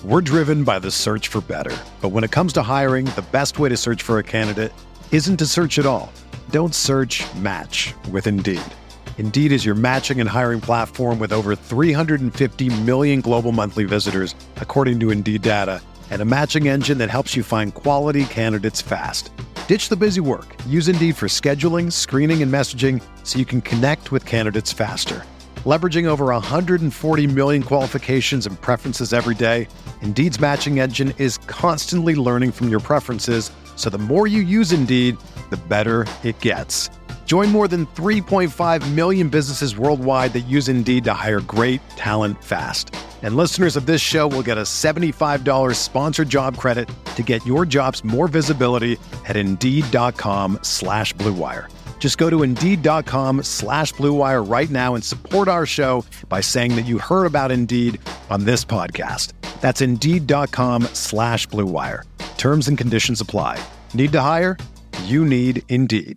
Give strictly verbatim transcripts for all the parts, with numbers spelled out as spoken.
We're driven by the search for better. But when it comes to hiring, the best way to search for a candidate isn't to search at all. Don't search, match with Indeed. Indeed is your matching and hiring platform with over three hundred fifty million global monthly visitors, according to Indeed data, and a matching engine that helps you find quality candidates fast. Ditch the busy work. Use Indeed for scheduling, screening, and messaging so you can connect with candidates faster. Leveraging over one hundred forty million qualifications and preferences every day, Indeed's matching engine is constantly learning from your preferences, so the more you use Indeed, the better it gets. Join more than three point five million businesses worldwide that use Indeed to hire great talent fast. And listeners of this show will get a seventy-five dollars sponsored job credit to get your jobs more visibility at Indeed.com slash Blue Wire. Just go to Indeed.com slash Blue Wire right now and support our show by saying that you heard about Indeed on this podcast. That's Indeed.com slash Blue Wire. Terms and conditions apply. Need to hire? You need Indeed.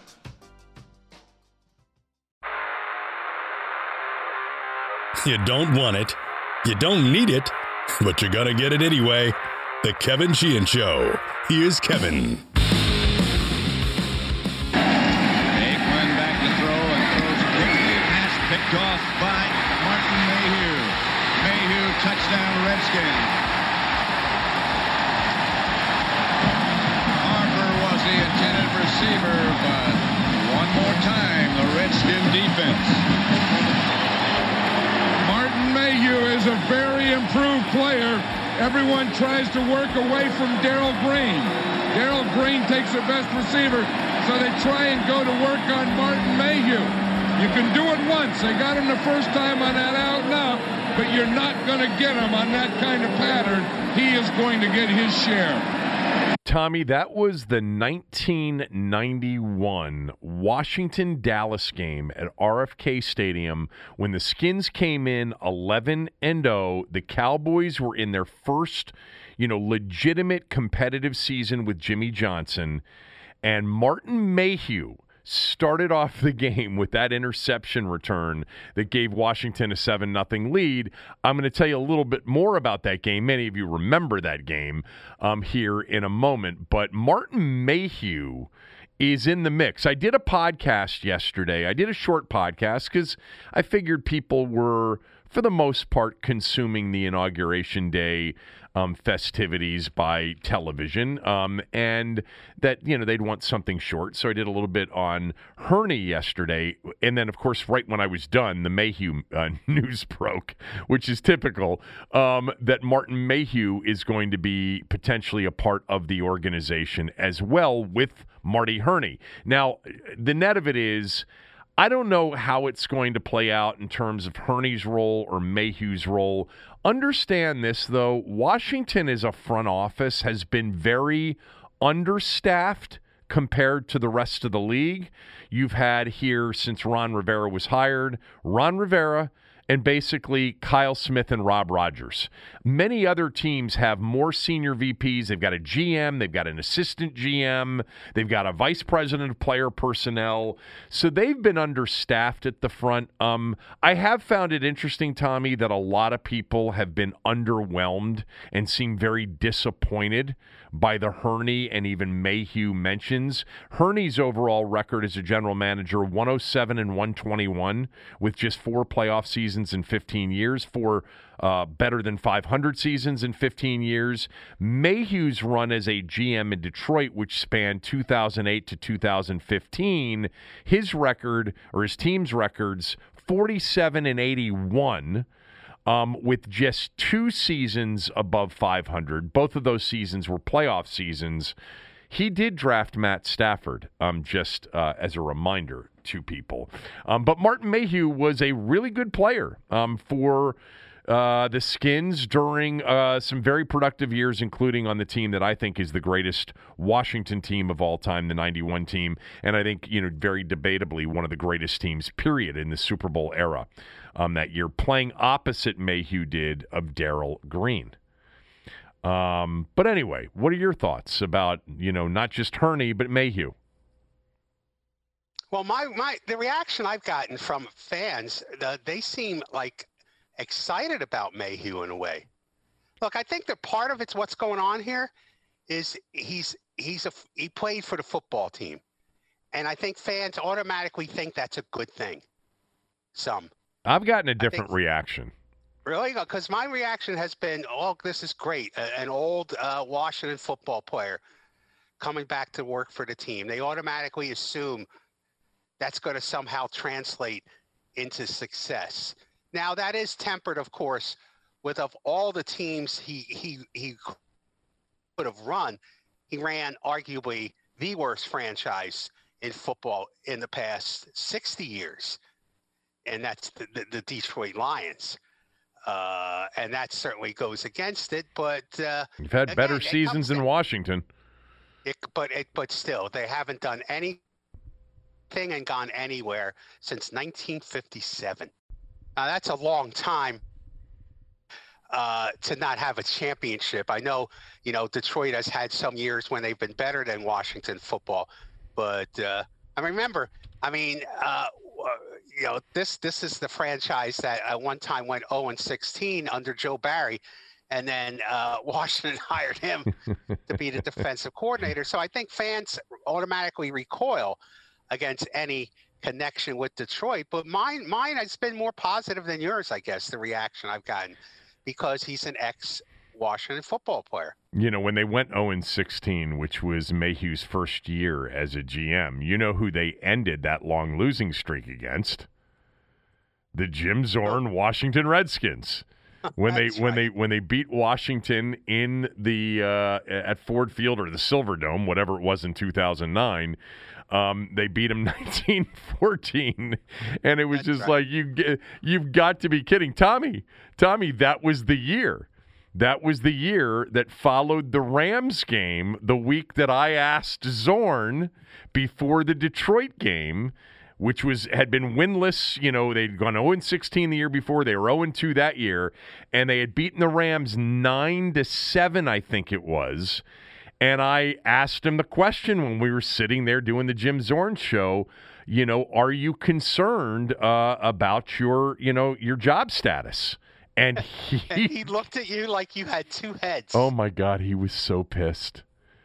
You don't want it, you don't need it, but you're gonna get it anyway. The Kevin Sheehan Show. Here's Kevin. Aikman back to throw and throws quickly. Pass picked off by Martin Mayhew. Mayhew, touchdown Redskin. Harper was the intended receiver, but one more time, the Redskin defense. Mayhew is a very improved player. Everyone tries to work away from Darrell Green. Darrell Green takes the best receiver, so they try and go to work on Martin Mayhew. You can do it once. They got him the first time on that out and out, but you're not going to get him on that kind of pattern. He is going to get his share. Tommy, that was the nineteen ninety-one Washington-Dallas game at R F K Stadium when the Skins came in eleven and oh. The Cowboys were in their first, you know, legitimate competitive season with Jimmy Johnson, and Martin Mayhew started off the game with that interception return that gave Washington a seven nothing lead. I'm going to tell you a little bit more about that game. Many of you remember that game um, here in a moment. But Martin Mayhew is in the mix. I did a podcast yesterday. I did a short podcast because I figured people were, for the most part, consuming the Inauguration Day Um, festivities by television, um, and that, you know, they'd want something short. So I did a little bit on Hurney yesterday, and then, of course, right when I was done, the Mayhew uh, news broke, which is typical, um, that Martin Mayhew is going to be potentially a part of the organization as well with Marty Hurney. Now, the net of it is, I don't know how it's going to play out in terms of Hurney's role or Mayhew's role. Understand this, though. Washington as a front office has been very understaffed compared to the rest of the league. You've had here, since Ron Rivera was hired, Ron Rivera and basically Kyle Smith and Rob Rogers. Many other teams have more senior V Ps. They've got a G M. They've got an assistant G M. They've got a vice president of player personnel. So they've been understaffed at the front. Um, I have found it interesting, Tommy, that a lot of people have been underwhelmed and seem very disappointed by the Hurney and even Mayhew mentions. Hurney's overall record as a general manager, one oh seven and one twenty-one, with just four playoff seasons in fifteen years, four uh, better than five hundred seasons in fifteen years. Mayhew's run as a G M in Detroit, which spanned two thousand eight to two thousand fifteen, his record, or his team's records, forty-seven and eighty-one. Um, with just two seasons above five hundred. Both of those seasons were playoff seasons. He did draft Matt Stafford, um, just uh, as a reminder to people. Um, but Martin Mayhew was a really good player um, for uh, the Skins during uh, some very productive years, including on the team that I think is the greatest Washington team of all time, the ninety-one team. And I think, you know, very debatably one of the greatest teams, period, in the Super Bowl era. Um, that year, playing opposite Mayhew did of Darrell Green. Um, but anyway, what are your thoughts about, you know, not just Hurney, but Mayhew? Well, my, my the reaction I've gotten from fans, the, they seem like excited about Mayhew in a way. Look, I think that part of it's what's going on here is he's he's a he played for the football team, and I think fans automatically think that's a good thing. Some. I've gotten a different think, reaction. Really? Because my reaction has been, oh, this is great. An old uh, Washington football player coming back to work for the team. They automatically assume that's going to somehow translate into success. Now, that is tempered, of course, with of all the teams he he he could have run, he ran arguably the worst franchise in football in the past sixty years, and that's the, the, the Detroit Lions. Uh, and that certainly goes against it. But uh, you've had again, better seasons in Washington. It, but it, but still, they haven't done anything and gone anywhere since nineteen fifty-seven. Now, that's a long time uh, to not have a championship. I know, you know, Detroit has had some years when they've been better than Washington football. But uh, I remember, I mean, uh, you know, this this is the franchise that at one time went oh and sixteen under Joe Barry. And then uh, Washington hired him to be the defensive coordinator. So I think fans automatically recoil against any connection with Detroit. But mine, mine has been more positive than yours, I guess, the reaction I've gotten, because he's an ex-Washington football player. You know, when they went oh and sixteen, which was Mayhew's first year as a G M, you know who they ended that long losing streak against? The Jim Zorn Washington Redskins. When they That's when right. they when they beat Washington in the uh, at Ford Field or the Silverdome, whatever it was in two thousand nine, um, they beat them nineteen fourteen, and it was That's just right. like you you've got to be kidding, Tommy. Tommy, that was the year. That was the year that followed the Rams game, the week that I asked Zorn before the Detroit game, which was had been winless. You know, they'd gone oh and sixteen the year before. They were oh and two that year, and they had beaten the Rams nine to seven, I think it was. And I asked him the question when we were sitting there doing the Jim Zorn show, you know, are you concerned uh, about your, you know, your job status? And he, And he looked at you like you had two heads. oh my God, he was so pissed.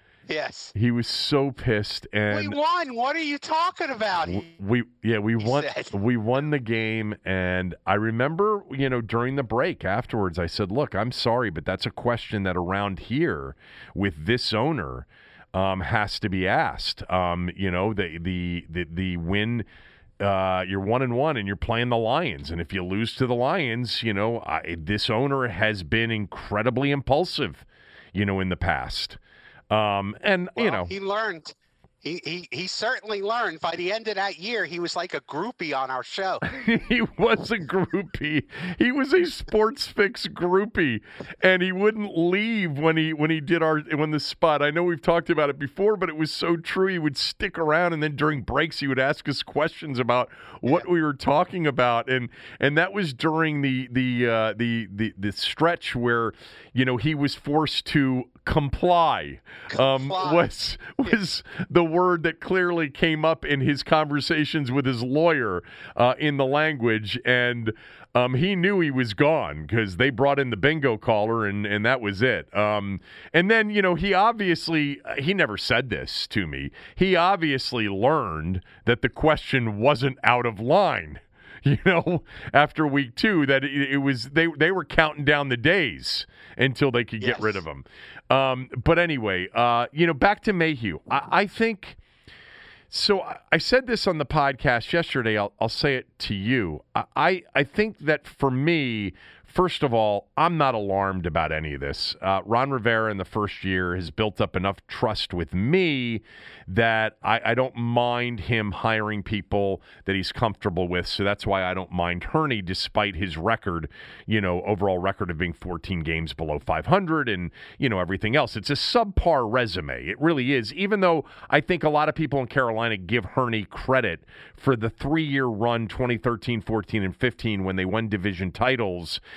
Yes. He was so pissed, and We won. What are you talking about? W- We yeah we He won said. we won the game, and I remember, you know, during the break afterwards I said, look, I'm sorry, but that's a question that around here with this owner um, has to be asked. Um, you know, the the the the win. Uh, you're one and one, and you're playing the Lions. And if you lose to the Lions, you know, I, this owner has been incredibly impulsive, you know, in the past. Um, and Well, you know, he learned. He, he he certainly learned. By the end of that year, he was like a groupie on our show. he was a groupie. He was a Sports Fix groupie, and he wouldn't leave when he when he did our when the spot. I know we've talked about it before, but it was so true. He would stick around, and then during breaks, he would ask us questions about what we were talking about, and and that was during the the uh, the the the stretch where, you know, he was forced to comply. Um, Comply. was was the word that clearly came up in his conversations with his lawyer uh, in the language, and um, he knew he was gone because they brought in the bingo caller, and, and that was it. Um, and then, you know, he obviously, he never said this to me, he obviously learned that the question wasn't out of line. You know, after week two, that it, it was they they were counting down the days until they could Yes. get rid of him. Um, but anyway, uh, you know, back to Mayhew. I, I think so. I, I said this on the podcast yesterday. I'll, I'll say it to you. I, I I think that for me, first of all, I'm not alarmed about any of this. Uh, Ron Rivera in the first year has built up enough trust with me that I, I don't mind him hiring people that he's comfortable with. So that's why I don't mind Hurney, despite his record, you know, overall record of being fourteen games below five hundred and, you know, everything else. It's a subpar resume. It really is, even though I think a lot of people in Carolina give Hurney credit for the three-year run, twenty thirteen, fourteen, and fifteen, when they won division titles.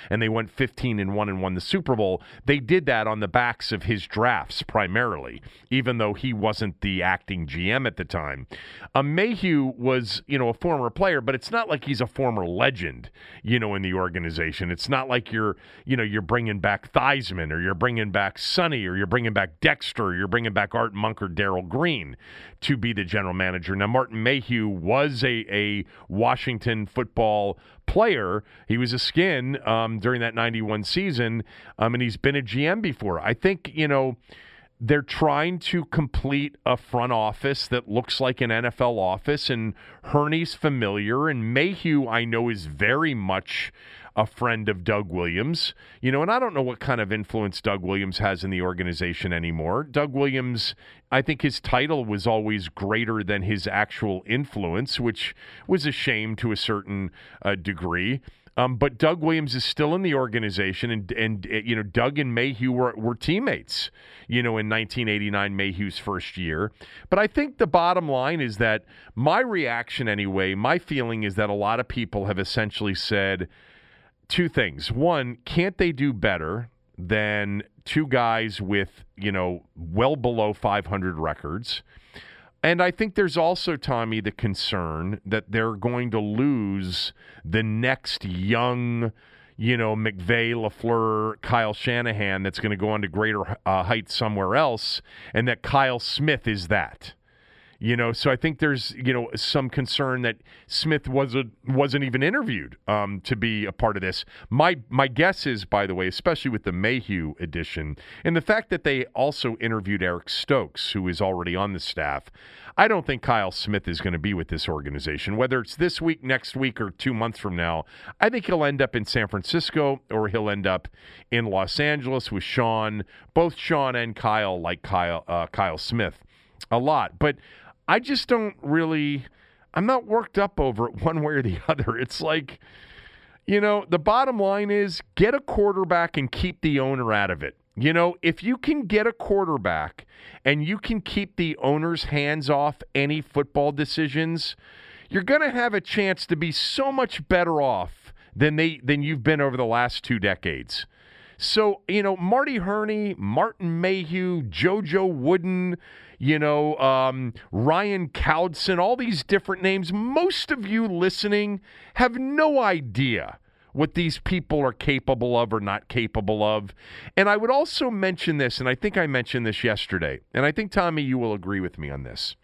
and they went fifteen and one and won the Super Bowl. They did that on the backs of his drafts primarily, even though he wasn't the acting G M at the time. Um, Mayhew was, you know, a former player, but it's not like he's a former legend, you know, in the organization. It's not like you're, you know, you're bringing back Theismann, or you're bringing back Sonny, or you're bringing back Dexter, or you're bringing back Art Monk or Darrell Green to be the general manager. Now, Martin Mayhew was a, a Washington football player. He was a skin um, during that ninety-one season, um, and he's been a G M before. I think, you know, they're trying to complete a front office that looks like an N F L office, and Hurney's familiar, and Mayhew, I know, is very much a friend of Doug Williams. You know, and I don't know what kind of influence Doug Williams has in the organization anymore. Doug Williams, I think his title was always greater than his actual influence, which was a shame to a certain uh, degree. Um, but Doug Williams is still in the organization, and and uh, you know, Doug and Mayhew were, were teammates, you know, in nineteen eighty-nine, Mayhew's first year. But I think the bottom line is that my reaction anyway, my feeling is that a lot of people have essentially said two things. One, can't they do better than two guys with, you know, well below five hundred records? And I think there's also, Tommy, the concern that they're going to lose the next young, you know, McVay, LaFleur, Kyle Shanahan that's going to go on to greater uh, heights somewhere else, and that Kyle Smith is that. You know, so I think there's, you know, some concern that Smith wasn't wasn't even interviewed um, to be a part of this. My my guess is, by the way, especially with the Mayhew edition, and the fact that they also interviewed Eric Stokes, who is already on the staff, I don't think Kyle Smith is going to be with this organization. Whether it's this week, next week, or two months from now, I think he'll end up in San Francisco, or he'll end up in Los Angeles with Sean. Both Sean and Kyle like Kyle uh, Kyle Smith a lot, but I just don't really, I'm not worked up over it one way or the other. It's like, you know, the bottom line is get a quarterback and keep the owner out of it. You know, if you can get a quarterback and you can keep the owner's hands off any football decisions, you're going to have a chance to be so much better off than they than you've been over the last two decades. So, you know, Marty Hurney, Martin Mayhew, JoJo Wooden, you know, um, Ryan Cowdson, all these different names. Most of you listening have no idea what these people are capable of or not capable of. And I would also mention this, and I think I mentioned this yesterday, and I think, Tommy, you will agree with me on this.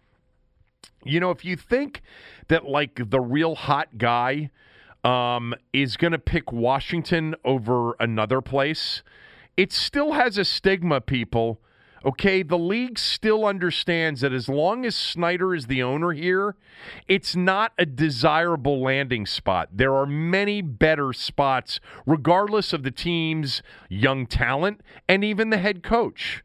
You know, if you think that, like, the real hot guy um, is going to pick Washington over another place, it still has a stigma, people. Okay, the league still understands that as long as Snyder is the owner here, it's not a desirable landing spot. There are many better spots, regardless of the team's young talent and even the head coach.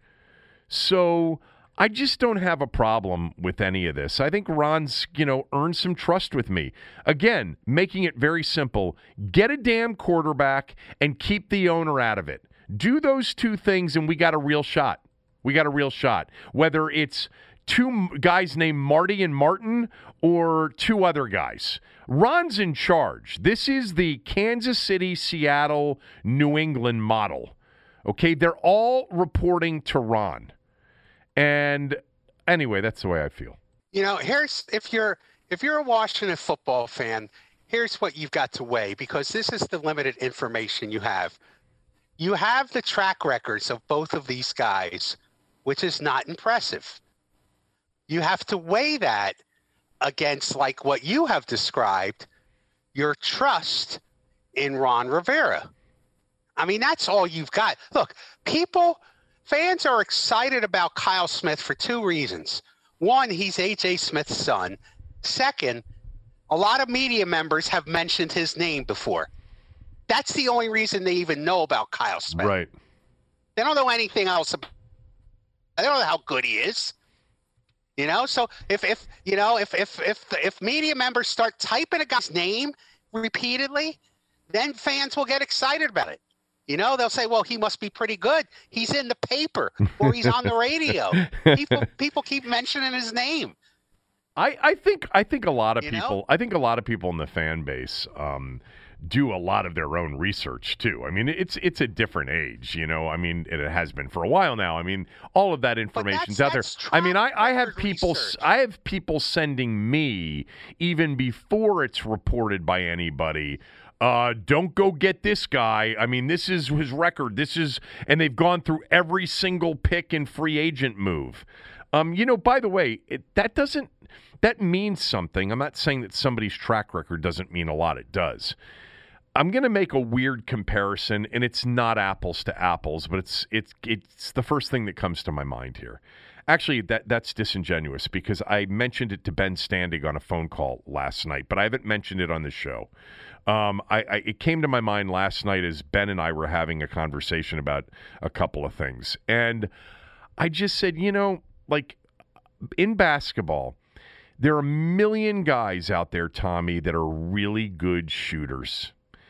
So I just don't have a problem with any of this. I think Ron's, you know, earned some trust with me. Again, making it very simple. Get a damn quarterback and keep the owner out of it. Do those two things and we got a real shot. We got a real shot. Whether it's two guys named Marty and Martin or two other guys. Ron's in charge. This is the Kansas City, Seattle, New England model. Okay, they're all reporting to Ron. And anyway, that's the way I feel. You know, here's if you're if you're a Washington football fan, here's what you've got to weigh, because this is the limited information you have. You have the track records of both of these guys, which is not impressive. You have to weigh that against, like what you have described, your trust in Ron Rivera. I mean, that's all you've got. Look, people, fans are excited about Kyle Smith for two reasons. One, he's A J Smith's son. Second, a lot of media members have mentioned his name before. That's the only reason they even know about Kyle Smith. Right. They don't know anything else about I don't know how good he is, you know. So if, if you know if if if if media members start typing a guy's name repeatedly, then fans will get excited about it. You know, they'll say, "Well, he must be pretty good. He's in the paper or he's on the radio." People people keep mentioning his name. I, I think I think a lot of you people know? I think a lot of people in the fan base um, do a lot of their own research too. I mean, it's it's a different age, you know. I mean, it has been for a while now. I mean, all of that information's out there. I mean, I, I have people research. I have people sending me even before it's reported by anybody. Uh, don't go get this guy. I mean, this is his record. This is, and they've gone through every single pick and free agent move. Um, you know, by the way, it, that doesn't that means something. I'm not saying that somebody's track record doesn't mean a lot. It does. I'm going to make a weird comparison, and it's not apples to apples, but it's it's it's the first thing that comes to my mind here. Actually, that that's disingenuous because I mentioned it to Ben Standig on a phone call last night, but I haven't mentioned it on the show. Um, I, I it came to my mind last night as Ben and I were having a conversation about a couple of things, and I just said, you know, like in basketball, there are a million guys out there, Tommy, that are really good shooters.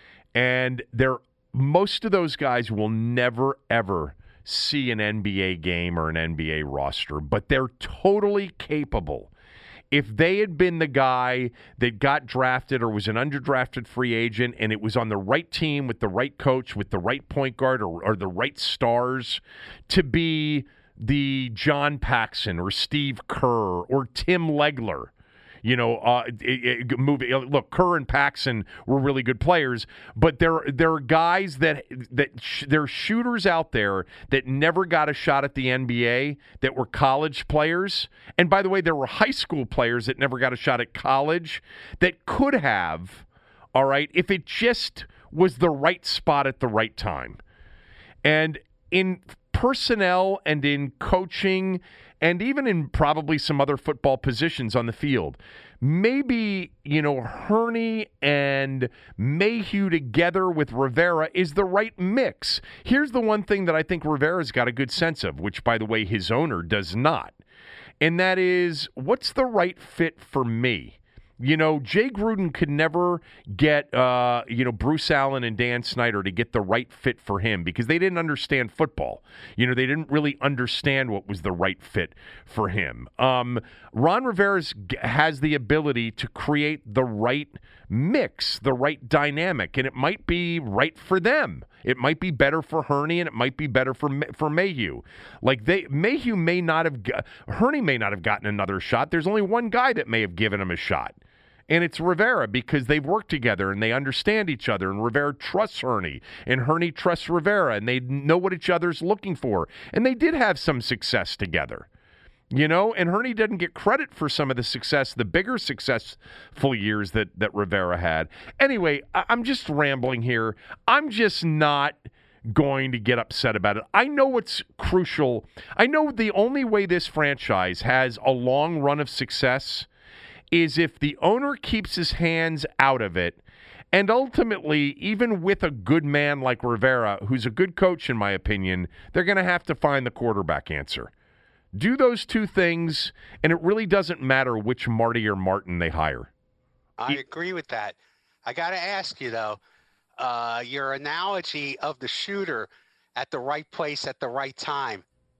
And they're, most of those guys will never, ever see an N B A game or an N B A roster, but they're totally capable. If they had been the guy that got drafted or was an underdrafted free agent and it was on the right team with the right coach, with the right point guard or, or the right stars to be the John Paxson or Steve Kerr or Tim Legler, You know, uh, it, it, move, look, Kerr and Paxson were really good players, but there there are guys that that sh- there are shooters out there that never got a shot at the N B A that were college players. And by the way, there were high school players that never got a shot at college that could have, all right, if it just was the right spot at the right time. And in personnel and in coaching and even in probably some other football positions on the field, maybe, you know, Hurney and Mayhew together with Rivera is the right mix. Here's the one thing that I think Rivera's got a good sense of, which, by the way, his owner does not, and that is, what's the right fit for me? You know, Jay Gruden could never get, uh, you know, Bruce Allen and Dan Snyder to get the right fit for him because they didn't understand football. You know, they didn't really understand what was the right fit for him. Um, Ron Rivera has the ability to create the right mix, the right dynamic, and it might be right for them. It might be better for Hurney, and it might be better for for Mayhew. Like they, Mayhew may not have, Hurney may not have gotten another shot. There's only one guy that may have given him a shot. And it's Rivera because they've worked together and they understand each other. And Rivera trusts Hurney, and Hurney trusts Rivera, and they know what each other's looking for. And they did have some success together, you know. And Hurney didn't get credit for some of the success, the bigger successful years that that Rivera had. Anyway, I- I'm just rambling here. I'm just not going to get upset about it. I know what's crucial. I know the only way this franchise has a long run of success is if the owner keeps his hands out of it, and ultimately, even with a good man like Rivera, who's a good coach in my opinion, they're going to have to find the quarterback answer. Do those two things, and it really doesn't matter which Marty or Martin they hire. I agree with that. I got to ask you, though, uh, your analogy of the shooter at the right place at the right time.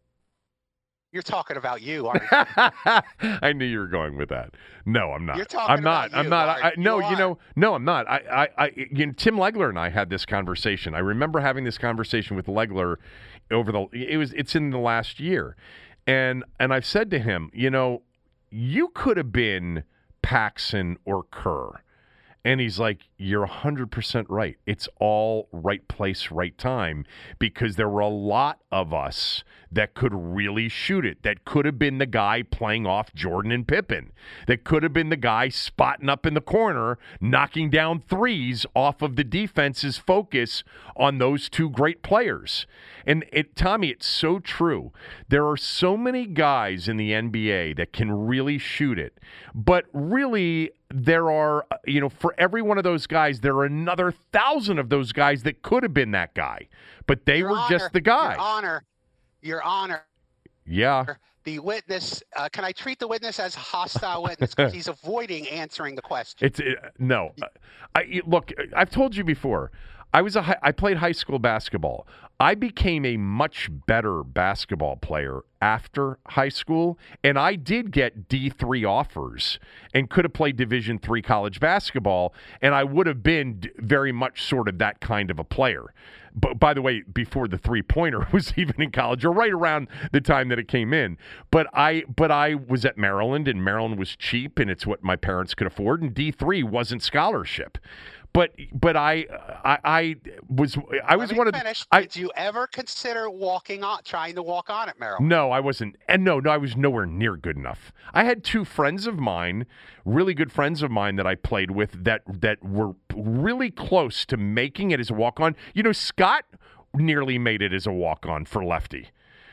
You're talking about you, aren't you? I knew you were going with that. No, I'm not. You're talking I'm not. about I'm you, not. I, I, no, you, you know, no, I'm not. I, I, I, you know, Tim Legler and I had this conversation. I remember having this conversation with Legler over the. It was. It's in the last year, and and I've said to him, you know, you could have been Paxson or Kerr. And he's like, you're one hundred percent right. It's all right place, right time, because there were a lot of us that could really shoot it, that could have been the guy playing off Jordan and Pippen, that could have been the guy spotting up in the corner, knocking down threes off of the defense's focus on those two great players. And, it, Tommy, it's so true. There are so many guys in the N B A that can really shoot it, but really there are, you know, for every one of those guys, there are another thousand of those guys that could have been that guy, but they Your were Honor, just the guy. Your Honor, Your Honor. Yeah. The witness, uh, can I treat the witness as a hostile witness because he's avoiding answering the question? It's it, no. I, look, I've told you before. I was a high, I played high school basketball. I became a much better basketball player after high school, and I did get D three offers and could have played Division three college basketball, and I would have been very much sort of that kind of a player. But by the way, before the three-pointer was even in college, or right around the time that it came in. But I but I was at Maryland, and Maryland was cheap, and it's what my parents could afford, and D three wasn't scholarship. But but I I, I was I was Let me one of finish. the, I, Did you ever consider walking on, trying to walk on at Maryland? No, I wasn't. And no, no, I was nowhere near good enough. I had two friends of mine, really good friends of mine that I played with that that were really close to making it as a walk-on. You know, Scott nearly made it as a walk-on for Lefty.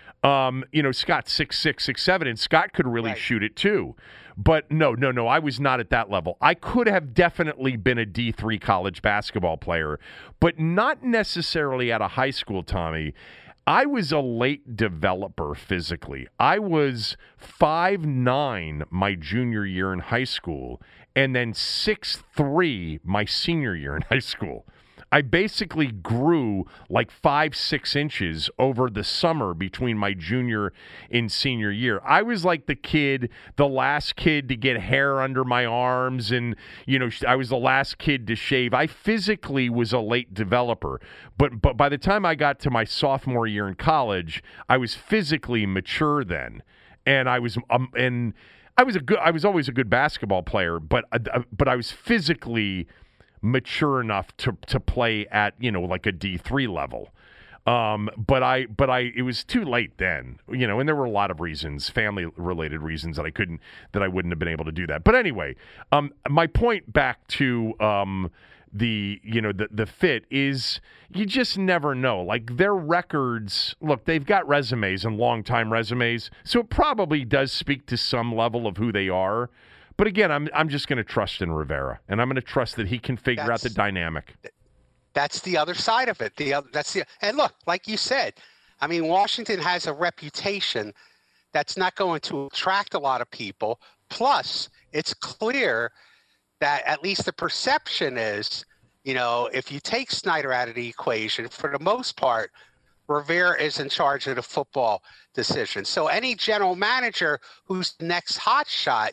Um, you know, Scott's six six, six seven, and Scott could really Right. shoot it too. But no, no, no, I was not at that level. I could have definitely been a D three college basketball player, but not necessarily at a high school, Tommy. I was a late developer physically. I was five nine my junior year in high school, and then six three my senior year in high school. I basically grew like five, six inches over the summer between my junior and senior year. I was like the kid, the last kid to get hair under my arms, and, you know, I was the last kid to shave. I physically was a late developer, but but by the time I got to my sophomore year in college, I was physically mature then, and I was um, and I was a good. I was always a good basketball player, but uh, but I was physically mature enough to to play at, you know, like a D three level. Um, but I but I it was too late then, you know, and there were a lot of reasons, family related reasons that I couldn't that I wouldn't have been able to do that. But anyway, um, my point back to um, the you know the the fit is you just never know. Like their records, look, they've got resumes and long time resumes, so it probably does speak to some level of who they are. But again, I'm I'm just going to trust in Rivera, and I'm going to trust that he can figure That's, out the dynamic. That's the other side of it. The other, that's the and look, like you said, I mean, Washington has a reputation that's not going to attract a lot of people. Plus, it's clear that at least the perception is, you know, if you take Snyder out of the equation, for the most part, Rivera is in charge of the football decision. So any general manager who's the next hot shot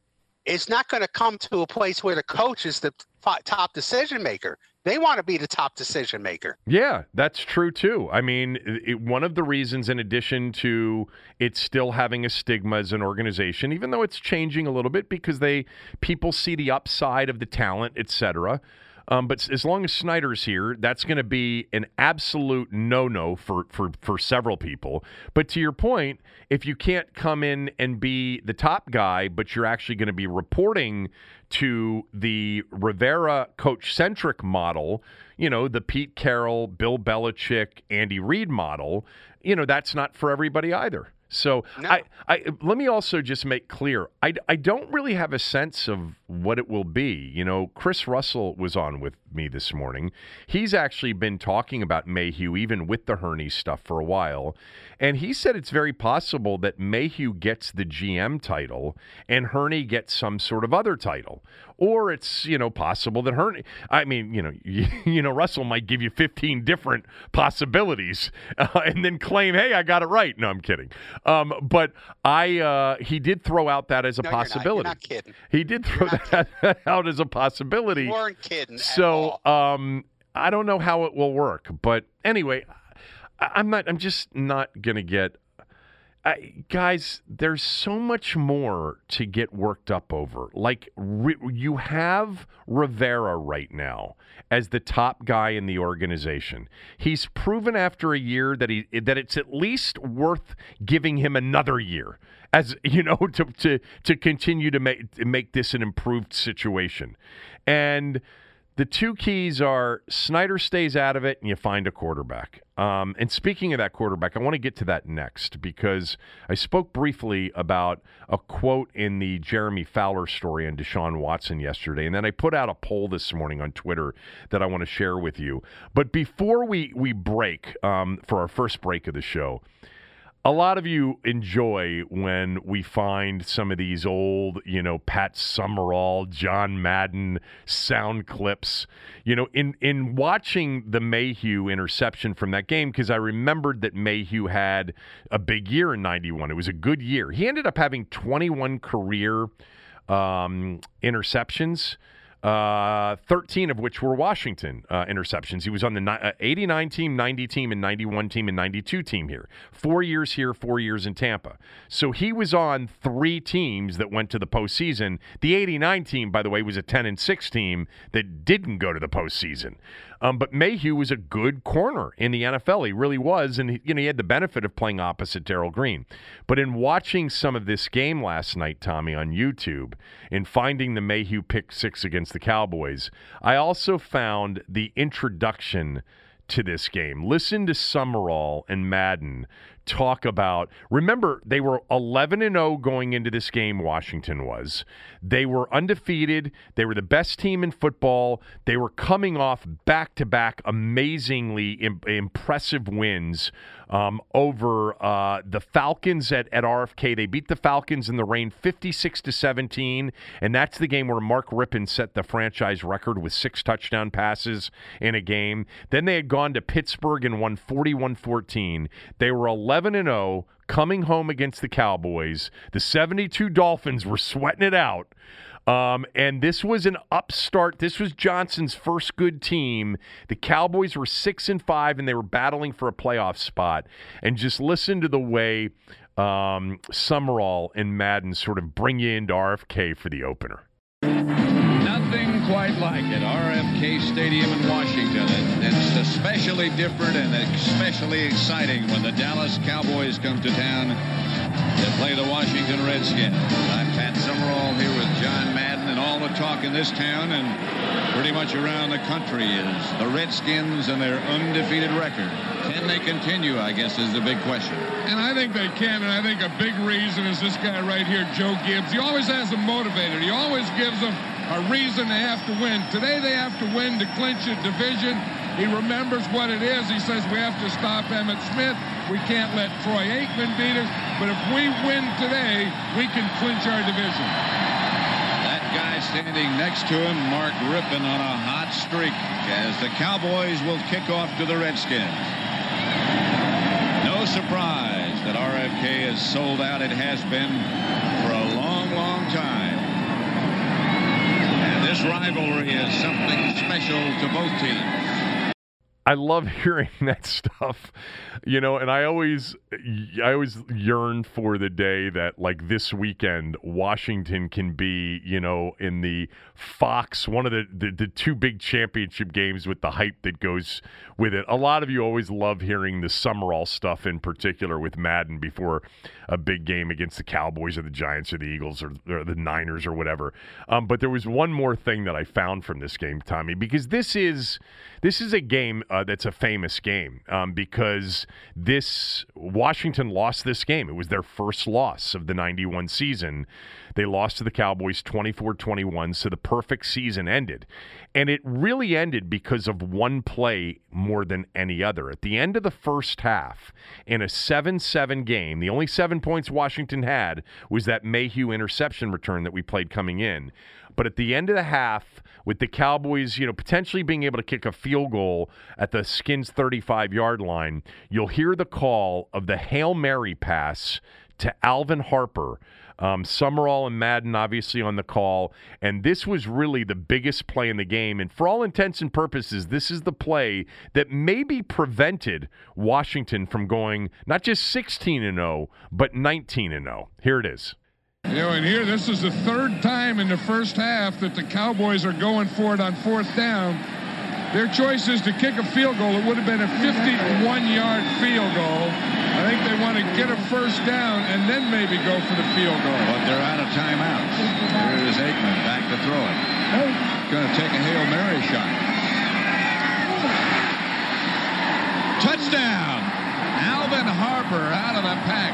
is not going to come to a place where the coach is the top decision maker. They want to be the top decision maker. Yeah, that's true too. I mean, it, one of the reasons, in addition to it still having a stigma as an organization, even though it's changing a little bit because they people see the upside of the talent, et cetera. Um, but as long as Snyder's here, that's going to be an absolute no-no for, for, for several people. But to your point, if you can't come in and be the top guy, but you're actually going to be reporting to the Rivera coach-centric model, you know, the Pete Carroll, Bill Belichick, Andy Reid model, you know, that's not for everybody either. So no. I, I let me also just make clear, I, I don't really have a sense of what it will be. You know, Chris Russell was on with me this morning. He's actually been talking about Mayhew, even with the Hurney stuff, for a while. And he said it's very possible that Mayhew gets the G M title and Hurney gets some sort of other title. Or it's, you know, possible that Hurney, I mean, you know, you, you know, Russell might give you fifteen different possibilities uh, and then claim, hey, I got it right. No, I'm kidding. Um, but I, uh, he did throw out that as a no, possibility. You're not, you're not kidding. He did throw that out as a possibility. You weren't kidding. So, um, I don't know how it will work, but anyway, I, I'm not. I'm just not gonna get. I, guys, there's so much more to get worked up over. Like, re, you have Rivera right now as the top guy in the organization. He's proven after a year that he that it's at least worth giving him another year, as you know, to to to continue to make to make this an improved situation. And the two keys are Snyder stays out of it and you find a quarterback. Um, and speaking of that quarterback, I want to get to that next because I spoke briefly about a quote in the Jeremy Fowler story on Deshaun Watson yesterday. And then I put out a poll this morning on Twitter that I want to share with you. But before we, we break, um, for our first break of the show, A lot of you enjoy when we find some of these old, you know, Pat Summerall, John Madden sound clips. You know, in, in watching the Mayhew interception from that game, because I remembered that Mayhew had a big year in ninety-one. It was a good year. He ended up having twenty-one career um, interceptions. Uh, thirteen of which were Washington uh, interceptions. He was on the ni- uh, eighty-nine team, ninety team, and ninety-one team, and ninety-two team here. Four years here, four years in Tampa. So he was on three teams that went to the postseason. The eighty-nine team, by the way, was a ten and six team that didn't go to the postseason. Um, but Mayhew was a good corner in the N F L. He really was, and he, you know, he had the benefit of playing opposite Darrell Green. But in watching some of this game last night, Tommy, on YouTube, in finding the Mayhew pick six against the Cowboys, I also found the introduction to this game. Listen to Summerall and Madden talk about, remember, they were eleven and oh going into this game, Washington was. They were undefeated. They were the best team in football. They were coming off back-to-back amazingly im- impressive wins um, over uh, the Falcons at, at R F K. They beat the Falcons in the rain fifty-six to seventeen, and that's the game where Mark Rippon set the franchise record with six touchdown passes in a game. Then they had gone to Pittsburgh and won forty-one fourteen. They were eleven and oh coming home against the Cowboys. The seventy-two Dolphins were sweating it out. Um, and this was an upstart. This was Johnson's first good team. The Cowboys were six and five, and they were battling for a playoff spot. And just listen to the way um, Summerall and Madden sort of bring you into R F K for the opener. Nothing quite like it. R F K Stadium in Washington. It, it's especially different and especially exciting when the Dallas Cowboys come to town to play the Washington Redskins. I'm Pat Summerall here with John Madden, and all the talk in this town and pretty much around the country is the Redskins and their undefeated record. Can they continue, I guess, is the big question. And I think they can, and I think a big reason is this guy right here, Joe Gibbs. He always has them motivated. He always gives them a reason they have to win. Today they have to win to clinch a division. He remembers what it is. He says we have to stop Emmitt Smith. We can't let Troy Aikman beat us. But if we win today, we can clinch our division. That guy standing next to him, Mark Rippon, on a hot streak as the Cowboys will kick off to the Redskins. No surprise that R F K is sold out. It has been for a long, long time. And this rivalry is something special to both teams. I love hearing that stuff, you know, and I always, I always yearn for the day that, like, this weekend, Washington can be, you know, in the Fox, one of the, the, the two big championship games with the hype that goes with it. A lot of you always love hearing the Summerall stuff in particular with Madden before a big game against the Cowboys or the Giants or the Eagles or, or the Niners or whatever. Um, but there was one more thing that I found from this game, Tommy, because this is, this is a game Uh, that's a famous game um, because this Washington lost this game. It was their first loss of the ninety-one season. They lost to the Cowboys twenty-four twenty-one, so the perfect season ended. And it really ended because of one play more than any other. At the end of the first half, in a seven seven game, the only seven points Washington had was that Mayhew interception return that we played coming in. But at the end of the half, with the Cowboys, you know, potentially being able to kick a field goal at the Skins thirty-five-yard line, you'll hear the call of the Hail Mary pass to Alvin Harper. Um, Summerall and Madden obviously on the call, and this was really the biggest play in the game. And for all intents and purposes, this is the play that maybe prevented Washington from going not just sixteen and oh, but nineteen and oh. Here it is. You know, and here, this is the third time in the first half that the Cowboys are going for it on fourth down. Their choice is to kick a field goal. It would have been a fifty-one-yard field goal. I think they want to get a first down and then maybe go for the field goal. But they're out of timeouts. Here's Aikman back to throw it. Going to take a Hail Mary shot. Touchdown! Alvin Harper out of the pack.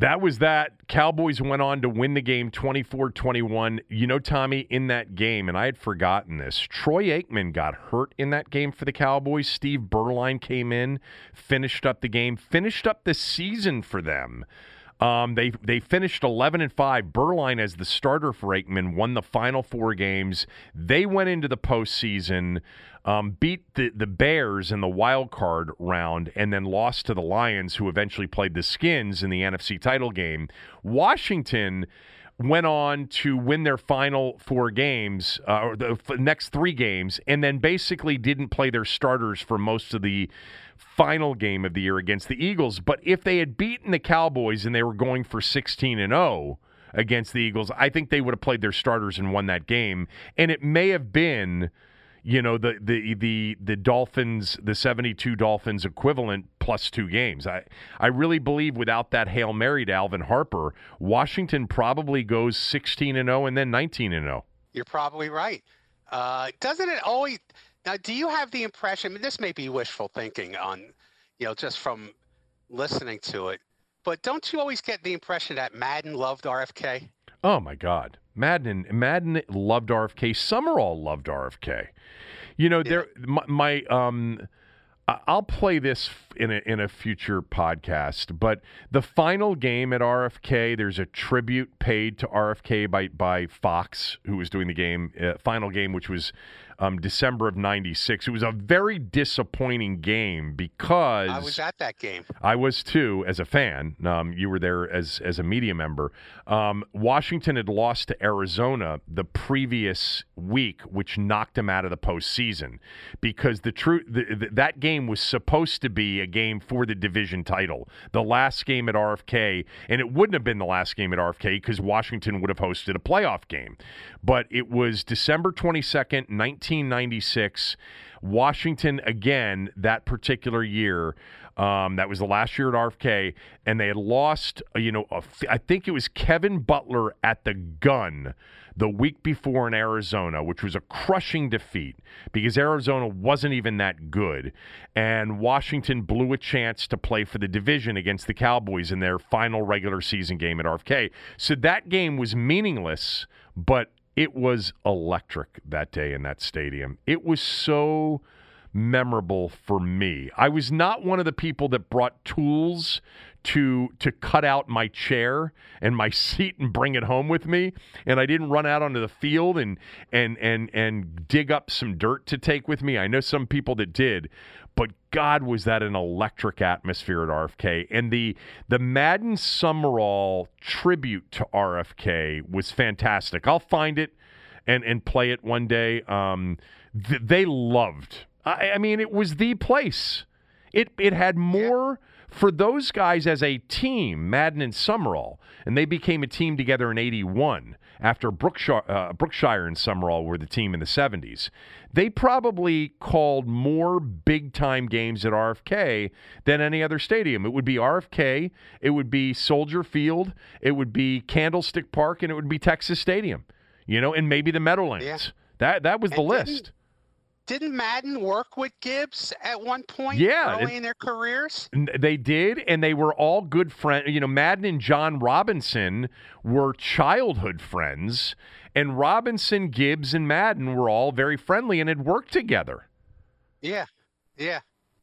That was that. Cowboys went on to win the game twenty-four twenty-one. You know, Tommy, in that game, and I had forgotten this, Troy Aikman got hurt in that game for the Cowboys. Steve Berline came in, finished up the game, finished up the season for them. Um, they they finished eleven and five. Berline, as the starter for Aikman, won the final four games. They went into the postseason, um, beat the, the Bears in the wild card round, and then lost to the Lions, who eventually played the Skins in the N F C title game. Washington went on to win their final four games, uh, or the f- next three games, and then basically didn't play their starters for most of the final game of the year against the Eagles. But if they had beaten the Cowboys and they were going for sixteen and oh against the Eagles, I think they would have played their starters and won that game. And it may have been, you know, the the the the Dolphins, the seventy-two Dolphins equivalent plus two games. I, I really believe without that Hail Mary to Alvin Harper, Washington probably goes sixteen and oh and then nineteen and oh. You're probably right. Uh, doesn't it always – now, do you have the impression – I mean, this may be wishful thinking on, you know, just from listening to it, but don't you always get the impression that Madden loved R F K? Oh, my God. Madden Madden loved R F K. Summerall loved R F K. You know, yeah. there my, my um I'll play this in a in a future podcast, but the final game at R F K, there's a tribute paid to R F K by by Fox, who was doing the game, uh, final game, which was um, December of ninety-six. It was a very disappointing game because I was at that game. I was too, as a fan. Um, you were there as as a media member. Um, Washington had lost to Arizona the previous week, which knocked them out of the postseason because the truth that game was supposed to be a game for the division title, the last game at R F K, and it wouldn't have been the last game at R F K because Washington would have hosted a playoff game. But it was December twenty-second, nineteen ninety-six. Washington, again, that particular year, um, that was the last year at R F K, and they had lost, you know, a, I think it was Kevin Butler at the gun the week before in Arizona, which was a crushing defeat because Arizona wasn't even that good. And Washington blew a chance to play for the division against the Cowboys in their final regular season game at R F K. So that game was meaningless, but it was electric that day in that stadium. It was so memorable for me. I was not one of the people that brought tools to to cut out my chair and my seat and bring it home with me, and I didn't run out onto the field and and and and dig up some dirt to take with me. I know some people that did, but God, was that an electric atmosphere at R F K. And the the Madden Summerall tribute to R F K was fantastic. I'll find it and and play it one day. Um, th- they loved. I, I mean, it was the place. It it had more for those guys as a team, Madden and Summerall, and they became a team together in eighty-one after Brookshire, uh, Brookshire and Summerall were the team in the seventies. They probably called more big-time games at R F K than any other stadium. It would be R F K, it would be Soldier Field, it would be Candlestick Park, and it would be Texas Stadium, you know, and maybe the Meadowlands. Yeah. That, that was and the list. Didn't Madden work with Gibbs at one point yeah, early it, in their careers? They did, and they were all good friends. You know, Madden and John Robinson were childhood friends, and Robinson, Gibbs, and Madden were all very friendly and had worked together. Yeah, yeah.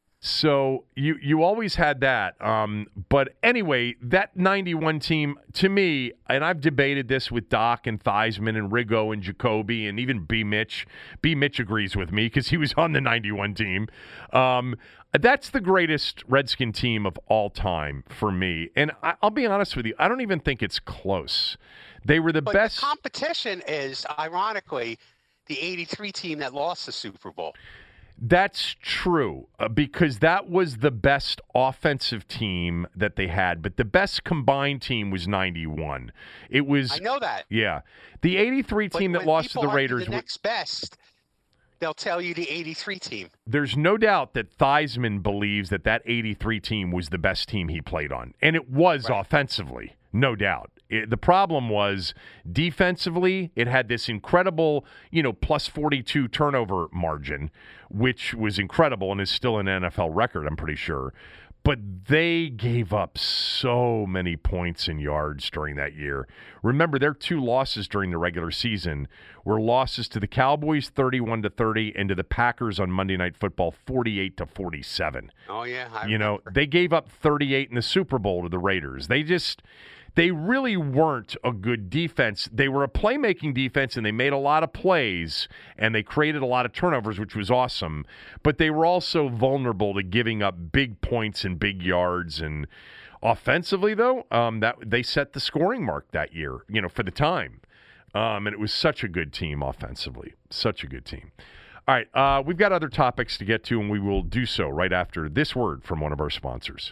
So you you always had that. Um, but anyway, that ninety-one team, to me, and I've debated this with Doc and Theismann and Riggo and Jacoby and even B. Mitch. B. Mitch agrees with me because he was on the ninety-one team. Um, that's the greatest Redskin team of all time for me. And I, I'll be honest with you, I don't even think it's close. They were the but best. The competition is, ironically, the eighty-three team that lost the Super Bowl. That's true, uh, because that was the best offensive team that they had, but the best combined team was ninety-one. It was. I know that. Yeah. The eighty-three team but that lost to the Raiders. The next best, they'll tell you the eighty-three team. There's no doubt that Theismann believes that that eighty-three team was the best team he played on, and it was right. Offensively, no doubt. It, the problem was defensively, it had this incredible, you know, plus forty-two turnover margin, which was incredible and is still an N F L record, I'm pretty sure. But they gave up so many points and yards during that year. Remember, their two losses during the regular season were losses to the Cowboys thirty-one to thirty and to the Packers on Monday Night Football forty-eight to forty-seven. Oh, yeah. I you know, remember. they gave up thirty-eight in the Super Bowl to the Raiders. They just, they really weren't a good defense. They were a playmaking defense, and they made a lot of plays, and they created a lot of turnovers, which was awesome. But they were also vulnerable to giving up big points and big yards. And offensively, though, um, that they set the scoring mark that year, you know, for the time. Um, and it was such a good team offensively. Such a good team. All right, uh, we've got other topics to get to, and we will do so right after this word from one of our sponsors.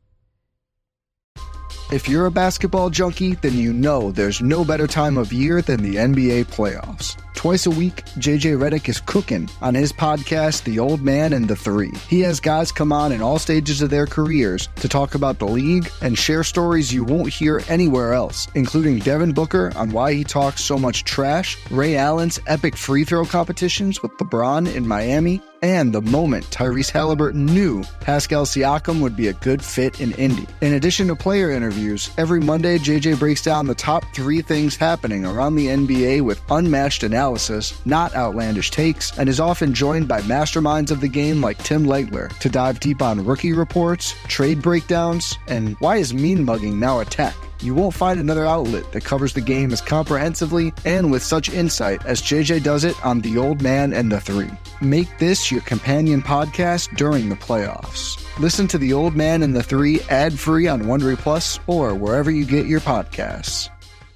If you're a basketball junkie, then you know there's no better time of year than the N B A playoffs. Twice a week, J J Redick is cooking on his podcast, The Old Man and the Three. He has guys come on in all stages of their careers to talk about the league and share stories you won't hear anywhere else, including Devin Booker on why he talks so much trash, Ray Allen's epic free throw competitions with LeBron in Miami, and the moment Tyrese Halliburton knew Pascal Siakam would be a good fit in Indy. In addition to player interviews, every Monday J J breaks down the top three things happening around the N B A with unmatched analysis, not outlandish takes, and is often joined by masterminds of the game like Tim Legler to dive deep on rookie reports, trade breakdowns, and why is mean mugging now a tech? You won't find another outlet that covers the game as comprehensively and with such insight as J J does it on The Old Man and the Three. Make this your companion podcast during the playoffs. Listen to The Old Man and the Three ad-free on Wondery Plus or wherever you get your podcasts.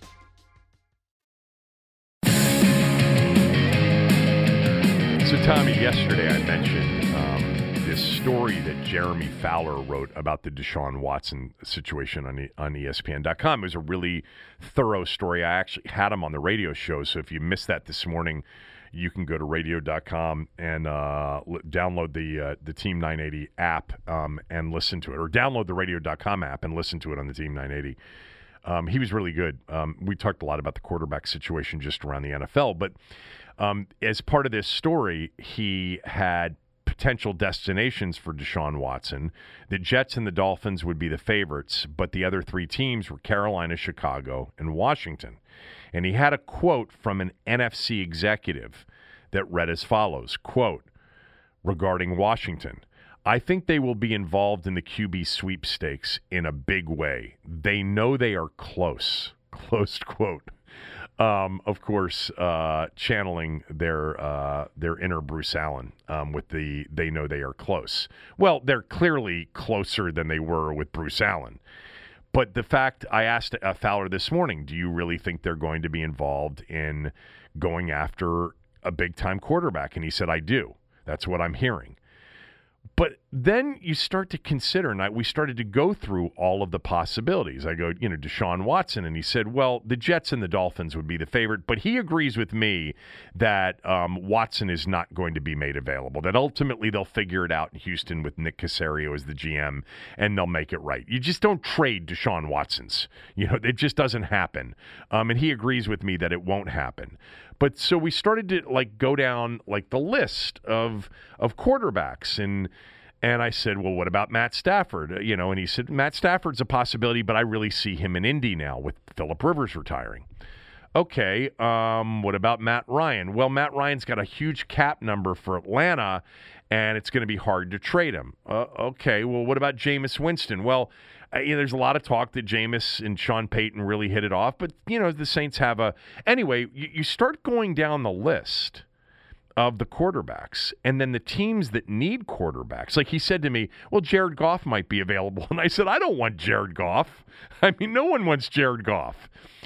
So, Tommy, yesterday I mentioned um, this story that Jeremy Fowler wrote about the Deshaun Watson situation on, on E S P N dot com. It was a really thorough story. I actually had him on the radio show, so if you missed that this morning, you can go to radio dot com and uh, l- download the uh, the Team nine eighty app um, and listen to it, or download the radio dot com app and listen to it on the Team nine eighty. Um, he was really good. Um, we talked a lot about the quarterback situation just around the N F L, but um, as part of this story, he had potential destinations for Deshaun Watson. The Jets and the Dolphins would be the favorites, but the other three teams were Carolina, Chicago, and Washington. And he had a quote from an N F C executive that read as follows, quote, regarding Washington, I think they will be involved in the Q B sweepstakes in a big way. They know they are close, closed quote. Um, of course, uh, channeling their uh, their inner Bruce Allen um, with the they know they are close. Well, they're clearly closer than they were with Bruce Allen. But the fact, I asked uh, Fowler this morning, do you really think they're going to be involved in going after a big-time quarterback? And he said, I do. That's what I'm hearing. But then you start to consider, and I, we started to go through all of the possibilities. I go, you know, Deshaun Watson, and he said, well, the Jets and the Dolphins would be the favorite, but he agrees with me that um, Watson is not going to be made available, that ultimately they'll figure it out in Houston with Nick Caserio as the G M, and they'll make it right. You just don't trade Deshaun Watsons. You know, it just doesn't happen. Um, and he agrees with me that it won't happen. But so we started to like go down like the list of of quarterbacks, and and I said, well, what about Matt Stafford? You know, and he said Matt Stafford's a possibility, but I really see him in Indy now with Phillip Rivers retiring. Okay, um, what about Matt Ryan? Well, Matt Ryan's got a huge cap number for Atlanta, and it's going to be hard to trade him. Uh, okay, well, what about Jameis Winston? Well, Uh, you know, there's a lot of talk that Jameis and Sean Payton really hit it off, but, you know, the Saints have a... Anyway, you, you start going down the list of the quarterbacks, and then the teams that need quarterbacks. Like he said to me, well, Jared Goff might be available. And I said, I don't want Jared Goff. I mean, no one wants Jared Goff.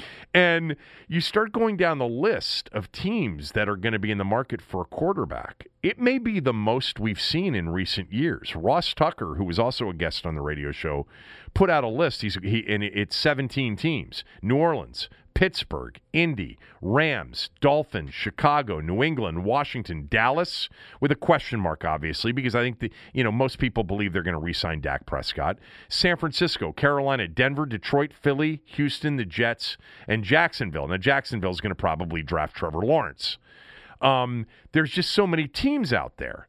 And you start going down the list of teams that are going to be in the market for a quarterback. It may be the most we've seen in recent years. Ross Tucker, who was also a guest on the radio show, put out a list. He's he and it's seventeen teams. New Orleans, Pittsburgh, Indy, Rams, Dolphins, Chicago, New England, Washington, Dallas, with a question mark, obviously, because I think the, you know most people believe they're going to re-sign Dak Prescott. San Francisco, Carolina, Denver, Detroit, Philly, Houston, the Jets, and Jacksonville. Now, Jacksonville is going to probably draft Trevor Lawrence. Um, there's just so many teams out there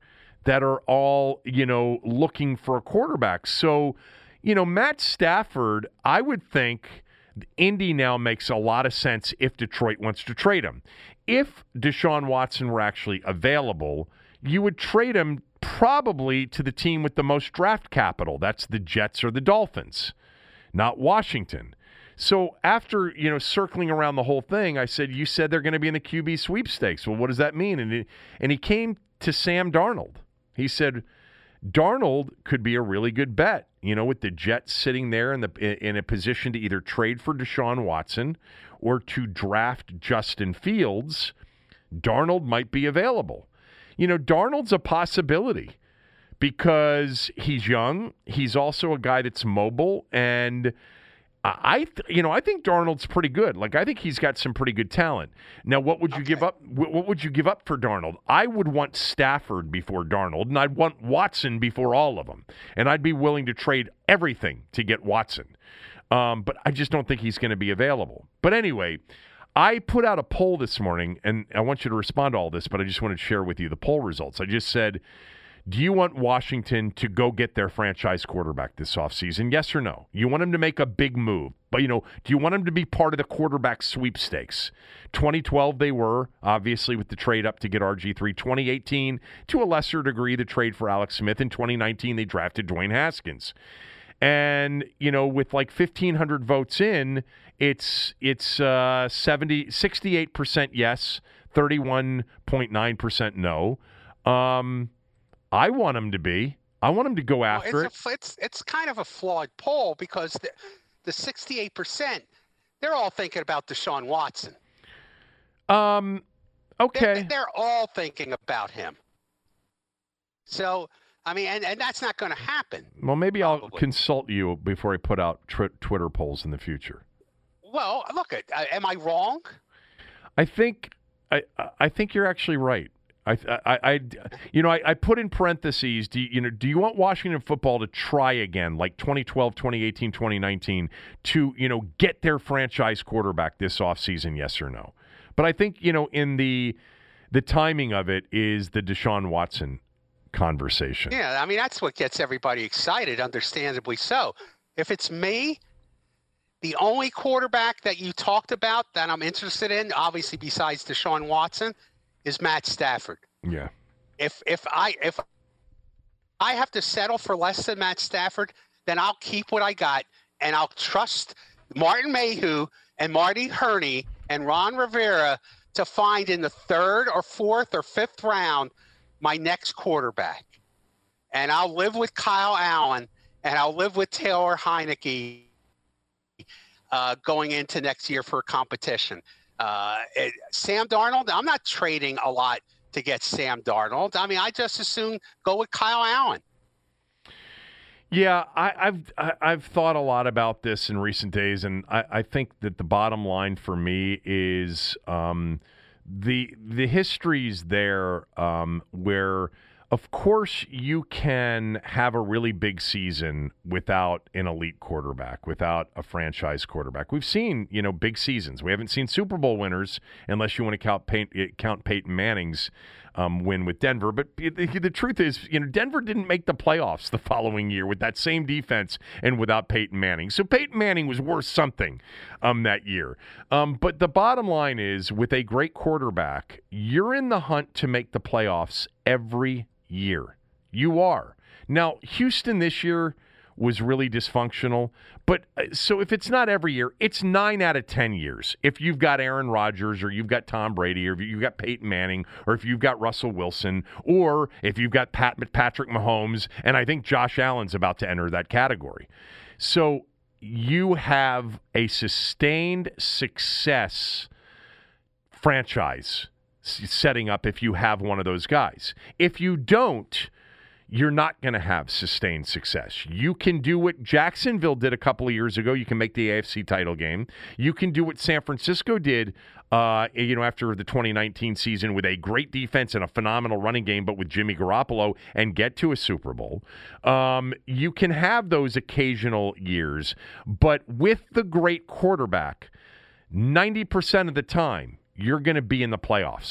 that are all, you know, looking for a quarterback. So, you know, Matt Stafford, I would think Indy now makes a lot of sense if Detroit wants to trade him. If Deshaun Watson were actually available, you would trade him probably to the team with the most draft capital. That's the Jets or the Dolphins, not Washington. So after, you know, circling around the whole thing, I said, you said they're going to be in the Q B sweepstakes. Well, what does that mean? And he, and he came to Sam Darnold. He said, Darnold could be a really good bet, you know, with the Jets sitting there in the in a position to either trade for Deshaun Watson or to draft Justin Fields. Darnold might be available. You know, Darnold's a possibility because he's young. He's also a guy that's mobile, and I, you know, I think Darnold's pretty good. Like, I think he's got some pretty good talent. Now, what would you okay. give up? What would you give up for Darnold? I would want Stafford before Darnold, and I'd want Watson before all of them. And I'd be willing to trade everything to get Watson. Um, but I just don't think he's going to be available. But anyway, I put out a poll this morning, and I want you to respond to all this, but I just wanted to share with you the poll results. I just said, do you want Washington to go get their franchise quarterback this offseason? Yes or no? You want him to make a big move. But, you know, do you want him to be part of the quarterback sweepstakes? twenty twelve they were, obviously, with the trade up to get R G three. twenty eighteen, to a lesser degree, the trade for Alex Smith. In twenty nineteen, they drafted Dwayne Haskins. And, you know, with like fifteen hundred votes in, it's it's uh, seventy, sixty-eight percent yes, thirty-one point nine percent no. Um... I want him to be. I want him to go after well, it's it. A, it's it's kind of a flawed poll because the, the sixty-eight percent, they're all thinking about Deshaun Watson. Um, okay. They're, they're all thinking about him. So, I mean, and, and that's not going to happen. Well, maybe probably. I'll consult you before I put out tr- Twitter polls in the future. Well, look, at, uh, am I wrong? I think I I think you're actually right. I, I, I, you know, I, I put in parentheses, do you, you know, do you want Washington football to try again, like twenty twelve, twenty eighteen, twenty nineteen, to, you know, get their franchise quarterback this offseason, yes or no? But I think, you know, in the the timing of it is the Deshaun Watson conversation. Yeah, I mean, that's what gets everybody excited, understandably so. If it's me, the only quarterback that you talked about that I'm interested in, obviously besides Deshaun Watson, is Matt Stafford. Yeah. If if I if I have to settle for less than Matt Stafford, then I'll keep what I got and I'll trust Martin Mayhew and Marty Hurney and Ron Rivera to find in the third or fourth or fifth round my next quarterback. And I'll live with Kyle Allen and I'll live with Taylor Heineke uh, going into next year for competition. Uh, it, Sam Darnold, I'm not trading a lot to get Sam Darnold. I mean, I just as soon go with Kyle Allen. Yeah, I, I've I, I've thought a lot about this in recent days, and I, I think that the bottom line for me is um, the the history's there um, where, of course, you can have a really big season without an elite quarterback, without a franchise quarterback. We've seen, you know, big seasons. We haven't seen Super Bowl winners, unless you want to count Pey- count Peyton Manning's um, win with Denver. But the, the truth is, you know, Denver didn't make the playoffs the following year with that same defense and without Peyton Manning. So Peyton Manning was worth something um, that year. Um, but the bottom line is, with a great quarterback, you're in the hunt to make the playoffs every year. You are. Now, Houston this year was really dysfunctional, but uh, so if it's not every year, it's nine out of ten years. If you've got Aaron Rodgers, or you've got Tom Brady, or if you've got Peyton Manning, or if you've got Russell Wilson, or if you've got Pat, Patrick Mahomes, and I think Josh Allen's about to enter that category. So you have a sustained success franchise setting up if you have one of those guys. If you don't, you're not going to have sustained success. You can do what Jacksonville did a couple of years ago. You can make the A F C title game. You can do what San Francisco did uh, you know, after the twenty nineteen season with a great defense and a phenomenal running game, but with Jimmy Garoppolo, and get to a Super Bowl. Um, you can have those occasional years, but with the great quarterback, ninety percent of the time, you're going to be in the playoffs.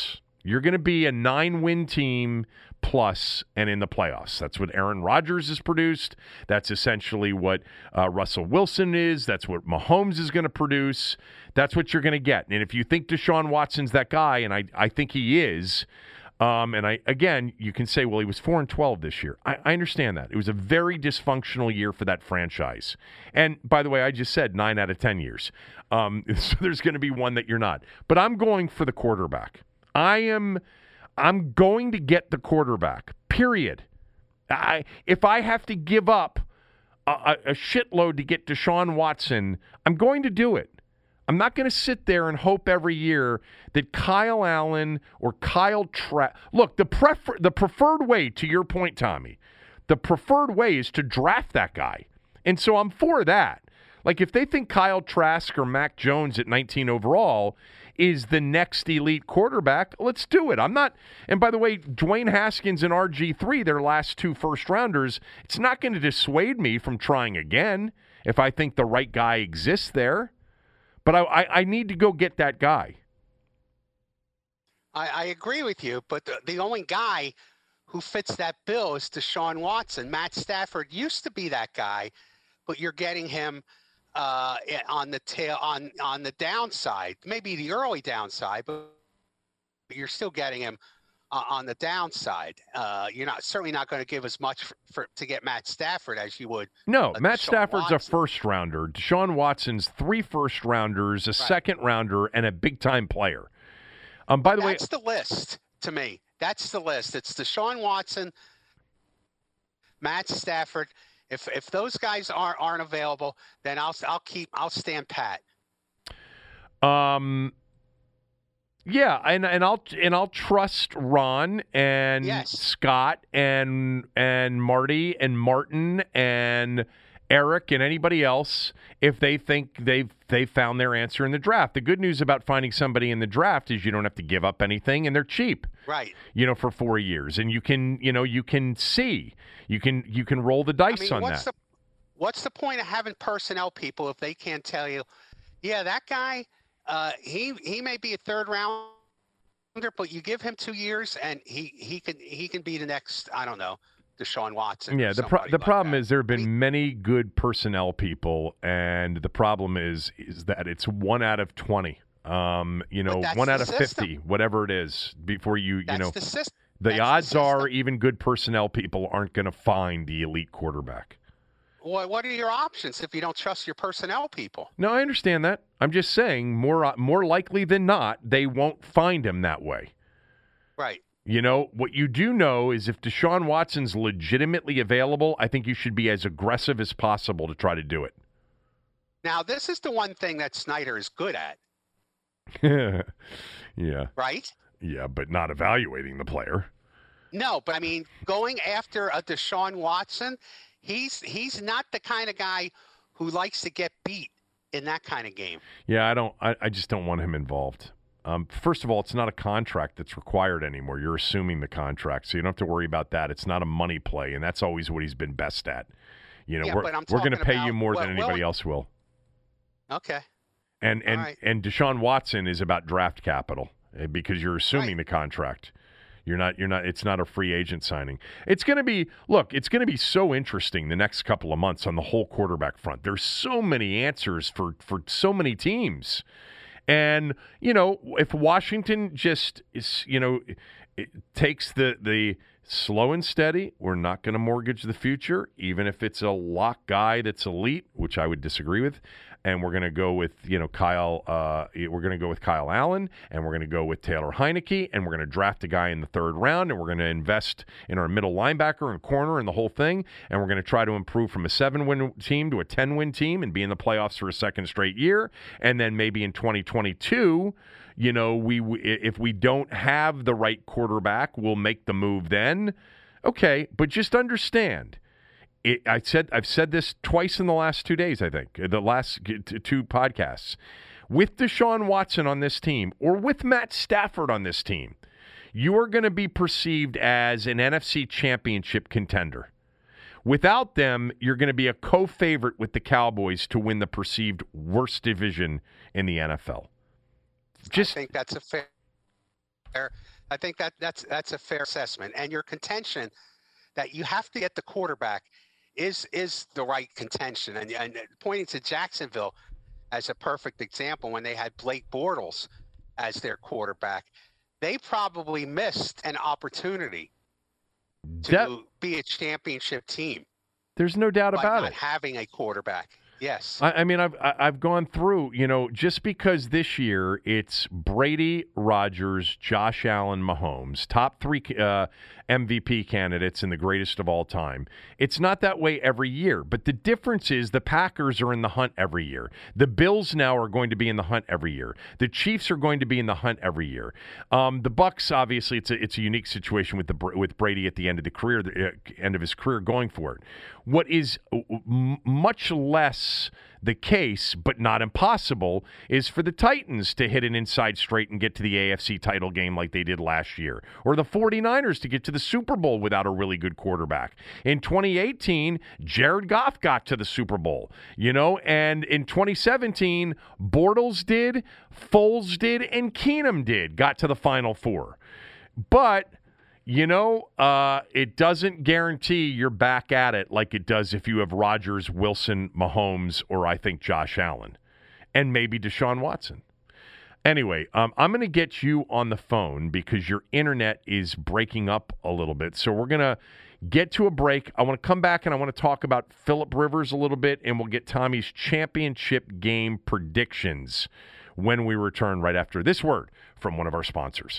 You're going to be a nine-win team plus and in the playoffs. That's what Aaron Rodgers has produced. That's essentially what uh, Russell Wilson is. That's what Mahomes is going to produce. That's what you're going to get. And if you think Deshaun Watson's that guy, and I, I think he is, um, and I again, you can say, well, he was four and twelve this year. I, I understand that. It was a very dysfunctional year for that franchise. And by the way, I just said nine out of ten years. Um, so there's going to be one that you're not. But I'm going for the quarterback. I am I'm going to get the quarterback, period. I, if I have to give up a, a shitload to get Deshaun Watson, I'm going to do it. I'm not going to sit there and hope every year that Kyle Allen or Kyle Trask. Look, the prefer- the preferred way, to your point, Tommy, the preferred way is to draft that guy. And so I'm for that. Like, if they think Kyle Trask or Mac Jones at nineteen overall is the next elite quarterback, let's do it. I'm not, and by the way, Dwayne Haskins and R G three, their last two first-rounders, it's not going to dissuade me from trying again if I think the right guy exists there. But I, I, I need to go get that guy. I, I agree with you, but the, the only guy who fits that bill is Deshaun Watson. Matt Stafford used to be that guy, but you're getting him uh, on the tail on on the downside, maybe the early downside, but you're still getting him uh, on the downside. Uh, you're not certainly not going to give as much for, for to get Matt Stafford as you would. No, uh, Matt Deshaun Stafford's Watson. a first rounder. Deshaun Watson's three first rounders, a Right. second rounder, and a big time player. Um, by the way, That's the list to me. That's the list. It's Deshaun Watson, Matt Stafford. If if those guys aren't aren't available, then I'll I'll keep I'll stand pat. Um, yeah, and and I'll and I'll trust Ron and Yes. Scott and and Marty and Martin and Eric and anybody else if they think they've they've found their answer in the draft. The good news about finding somebody in the draft is you don't have to give up anything, and they're cheap. Right. You know, for four years, and you can you know you can see you can you can roll the dice I mean, on what's that. the what's the point of having personnel people if they can't tell you, yeah, that guy, uh, he he may be a third rounder, but you give him two years and he he can he can be the next, I don't know, Deshaun Watson. Yeah, or the pro- somebody the like problem that. is there have been We- many good personnel people, and the problem is is that it's one out of twenty. Um, you know, that's one the out of system. fifty, whatever it is, before you you That's know the system. the That's the odds are system. even good personnel people aren't going to find the elite quarterback. What what are your options if you don't trust your personnel people? No, I understand that. I'm just saying more more likely than not they won't find him that way. Right. You know, what you do know is if Deshaun Watson's legitimately available, I think you should be as aggressive as possible to try to do it. Now, this is the one thing that Snyder is good at, yeah. right? Yeah, but not evaluating the player. No, but I mean, going after a Deshaun Watson, he's he's not the kind of guy who likes to get beat in that kind of game. Yeah, I don't. I, I just don't want him involved. Um, first of all, it's not a contract that's required anymore. You're assuming the contract, so you don't have to worry about that. It's not a money play, and that's always what he's been best at. You know, Yeah, we're but I'm we're going to talking pay you about- more well, than anybody well- else will. Okay. And and All right. and Deshaun Watson is about draft capital eh, because you're assuming Right. the contract. You're not. You're not. It's not a free agent signing. It's going to be. Look, it's going to be so interesting the next couple of months on the whole quarterback front. There's so many answers for for so many teams, and you know, if Washington just is, you know, it takes the the slow and steady, we're not going to mortgage the future, even if it's a lock guy that's elite, which I would disagree with. And we're going to go with, you know, Kyle, uh, we're going to go with Kyle Allen, and we're going to go with Taylor Heineke, and we're going to draft a guy in the third round, and we're going to invest in our middle linebacker and corner and the whole thing, and we're going to try to improve from a seven-win team to a ten-win team and be in the playoffs for a second straight year. And then maybe in twenty twenty-two, you know, we if we don't have the right quarterback, we'll make the move then. Okay, but just understand. It, I said I've said this twice in the last two days, I think, the last two podcasts. With Deshaun Watson on this team or with Matt Stafford on this team, you are going to be perceived as an N F C championship contender. Without them, you're going to be a co-favorite with the Cowboys to win the perceived worst division in the N F L. Just I think that's a fair fair I think that that's that's a fair assessment. And your contention that you have to get the quarterback is is the right contention. And, and pointing to Jacksonville as a perfect example, when they had Blake Bortles as their quarterback, they probably missed an opportunity to that, be a championship team. There's no doubt by about not it. having a quarterback. Yes. I, I mean, I've I've gone through, you know, just because this year it's Brady, Rodgers, Josh Allen, Mahomes, top three uh, M V P candidates and the greatest of all time. It's not that way every year, but the difference is the Packers are in the hunt every year. The Bills now are going to be in the hunt every year. The Chiefs are going to be in the hunt every year. Um, the Bucs, obviously, it's a it's a unique situation with the with Brady at the end of the career, the uh, end of his career, going for it. What is m- much less the case, but not impossible, is for the Titans to hit an inside straight and get to the A F C title game like they did last year, or the 49ers to get to the Super Bowl without a really good quarterback. In twenty eighteen, Jared Goff got to the Super Bowl, you know, and in twenty seventeen, Bortles did, Foles did, and Keenum did, got to the Final Four. But you know, uh, it doesn't guarantee you're back at it like it does if you have Rodgers, Wilson, Mahomes, or I think Josh Allen, and maybe Deshaun Watson. Anyway, um, I'm going to get you on the phone because your internet is breaking up a little bit. So we're going to get to a break. I want to come back and I want to talk about Phillip Rivers a little bit, and we'll get Tommy's championship game predictions when we return right after this word from one of our sponsors.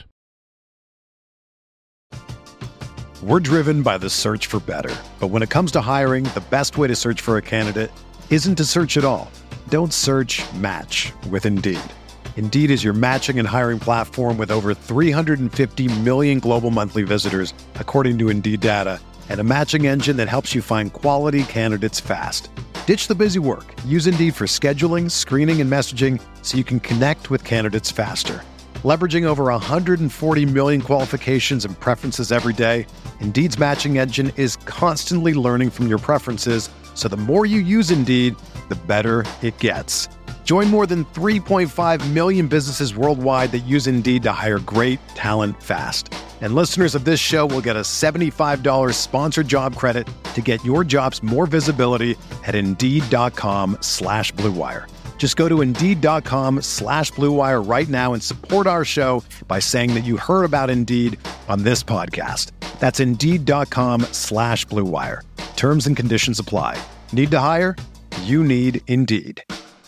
We're driven by the search for better. But when it comes to hiring, the best way to search for a candidate isn't to search at all. Don't search, match with Indeed. Indeed is your matching and hiring platform with over three hundred fifty million global monthly visitors, according to Indeed data, and a matching engine that helps you find quality candidates fast. Ditch the busy work. Use Indeed for scheduling, screening, and messaging so you can connect with candidates faster. Leveraging over one hundred forty million qualifications and preferences every day, Indeed's matching engine is constantly learning from your preferences, so the more you use Indeed, the better it gets. Join more than three point five million businesses worldwide that use Indeed to hire great talent fast. And listeners of this show will get a seventy-five dollars sponsored job credit to get your jobs more visibility at Indeed.com slash Blue Wire. Just go to Indeed.com slash Blue Wire right now and support our show by saying that you heard about Indeed on this podcast. That's Indeed.com slash Blue Wire. Terms and conditions apply. Need to hire? You need Indeed.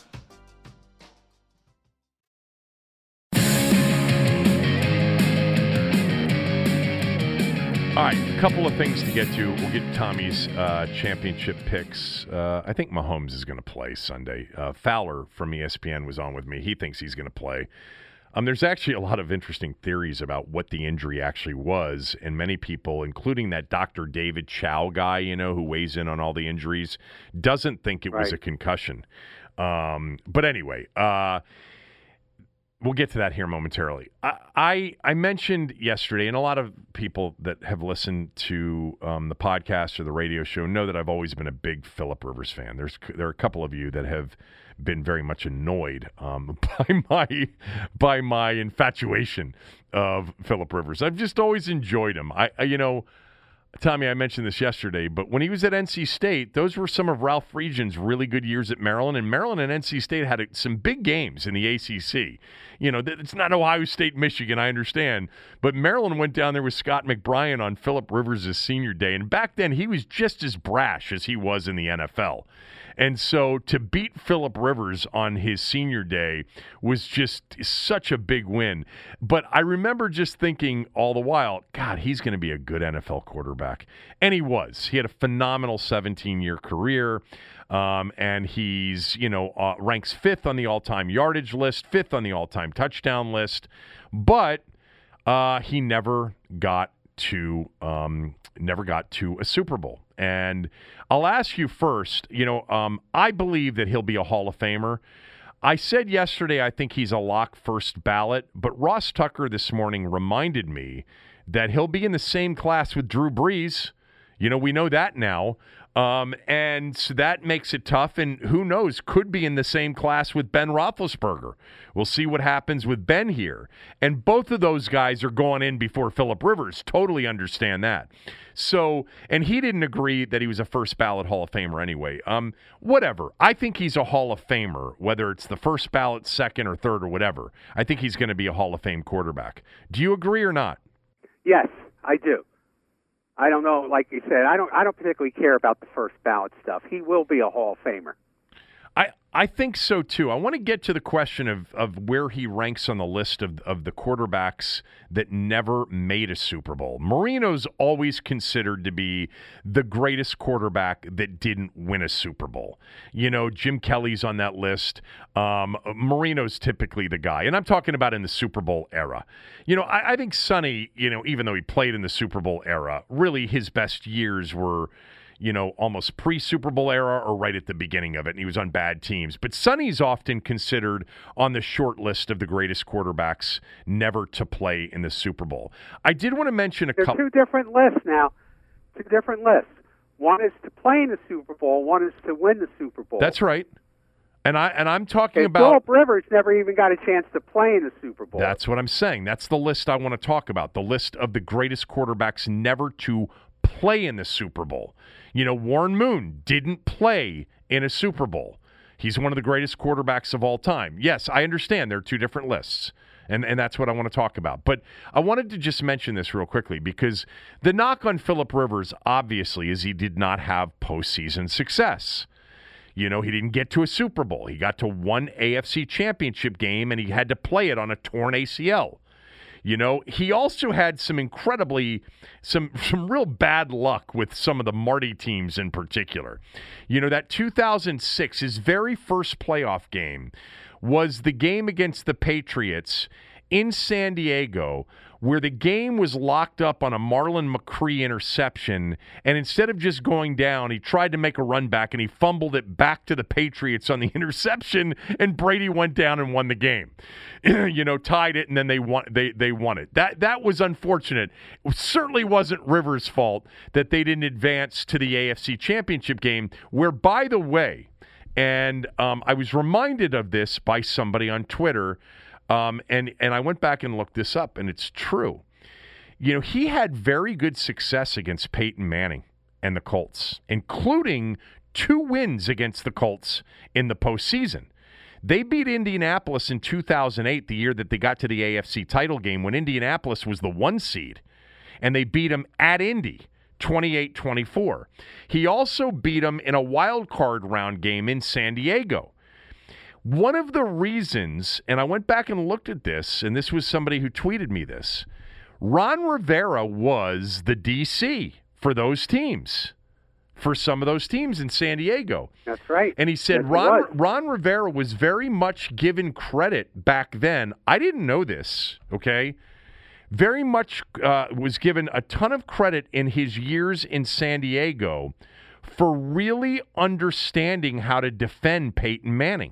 All right, a couple of things to get to. We'll get Tommy's uh, championship picks. Uh, I think Mahomes is going to play Sunday. Uh, Fowler from E S P N was on with me. He thinks he's going to play. Um, there's actually a lot of interesting theories about what the injury actually was, and many people, including that Doctor David Chow guy, you know, who weighs in on all the injuries, doesn't think it right. was a concussion. Um, but anyway, uh, we'll get to that here momentarily. I, I I mentioned yesterday, and a lot of people that have listened to um, the podcast or the radio show know that I've always been a big Phillip Rivers fan. There's there are a couple of you that have been very much annoyed um, by my by my infatuation of Phillip Rivers. I've just always enjoyed him. I, I you know. Tommy, I mentioned this yesterday, but when he was at N C State, those were some of Ralph Friedgen's really good years at Maryland, and Maryland and N C State had a, some big games in the A C C. You know, it's not Ohio State, Michigan, I understand, but Maryland went down there with Scott McBrien on Phillip Rivers' senior day, and back then he was just as brash as he was in the N F L. And so to beat Phillip Rivers on his senior day was just such a big win. But I remember just thinking all the while, God, he's going to be a good N F L quarterback. And he was. He had a phenomenal seventeen-year career. Um, and he's, you know, uh, ranks fifth on the all-time yardage list, fifth on the all-time touchdown list. But uh, he never got to um, never got to a Super Bowl. And I'll ask you first, you know, um, I believe that he'll be a Hall of Famer. I said yesterday I think he's a lock first ballot, but Ross Tucker this morning reminded me that he'll be in the same class with Drew Brees. You know, we know that now. Um, and so that makes it tough, and who knows, could be in the same class with Ben Roethlisberger. We'll see what happens with Ben here. And both of those guys are going in before Phillip Rivers. Totally understand that. So, and he didn't agree that he was a first ballot Hall of Famer anyway. Um, whatever. I think he's a Hall of Famer, whether it's the first ballot, second, or third, or whatever. I think he's going to be a Hall of Fame quarterback. Do you agree or not? Yes, I do. I don't know, like you said, I don't I don't particularly care about the first ballot stuff. He will be a Hall of Famer. I, I think so, too. I want to get to the question of, of where he ranks on the list of, of the quarterbacks that never made a Super Bowl. Marino's always considered to be the greatest quarterback that didn't win a Super Bowl. You know, Jim Kelly's on that list. Um, Marino's typically the guy. And I'm talking about in the Super Bowl era. You know, I, I think Sonny, you know, even though he played in the Super Bowl era, really his best years were, you know, almost pre-Super Bowl era or right at the beginning of it, and he was on bad teams. But Sonny's often considered on the short list of the greatest quarterbacks never to play in the Super Bowl. I did want to mention a couple. There are two different lists now. Two different lists. One is to play in the Super Bowl. One is to win the Super Bowl. That's right. And I and I'm talking okay, about Phillip Rivers never even got a chance to play in the Super Bowl. That's what I'm saying. That's the list I want to talk about. The list of the greatest quarterbacks never to play in the Super Bowl. You know, Warren Moon didn't play in a Super Bowl. He's one of the greatest quarterbacks of all time. Yes, I understand there are two different lists, and, and that's what I want to talk about. But I wanted to just mention this real quickly because the knock on Phillip Rivers, obviously, is he did not have postseason success. You know, he didn't get to a Super Bowl. He got to one A F C championship game, and he had to play it on a torn A C L. You know, he also had some incredibly, some some real bad luck with some of the Marty teams in particular. You know, that two thousand six, his very first playoff game, was the game against the Patriots in San Diego, where the game was locked up on a Marlon McCree interception, and instead of just going down, he tried to make a run back, and he fumbled it back to the Patriots on the interception, and Brady went down and won the game. You know, tied it, and then they won. They they won it. That that was unfortunate. It certainly wasn't Rivers' fault that they didn't advance to the A F C Championship game, where, by the way, and um, I was reminded of this by somebody on Twitter. Um, and, and I went back and looked this up, and it's true. You know, he had very good success against Peyton Manning and the Colts, including two wins against the Colts in the postseason. They beat Indianapolis in two thousand eight, the year that they got to the A F C title game, when Indianapolis was the one seed, and they beat them at Indy, twenty-eight twenty-four. He also beat them in a wild card round game in San Diego. One of the reasons, and I went back and looked at this, and this was somebody who tweeted me this, Ron Rivera was the D C for those teams, for some of those teams in San Diego. That's right. And he said yes, Ron, Ron Rivera was very much given credit back then. I didn't know this, okay? Very much uh, was given a ton of credit in his years in San Diego for really understanding how to defend Peyton Manning.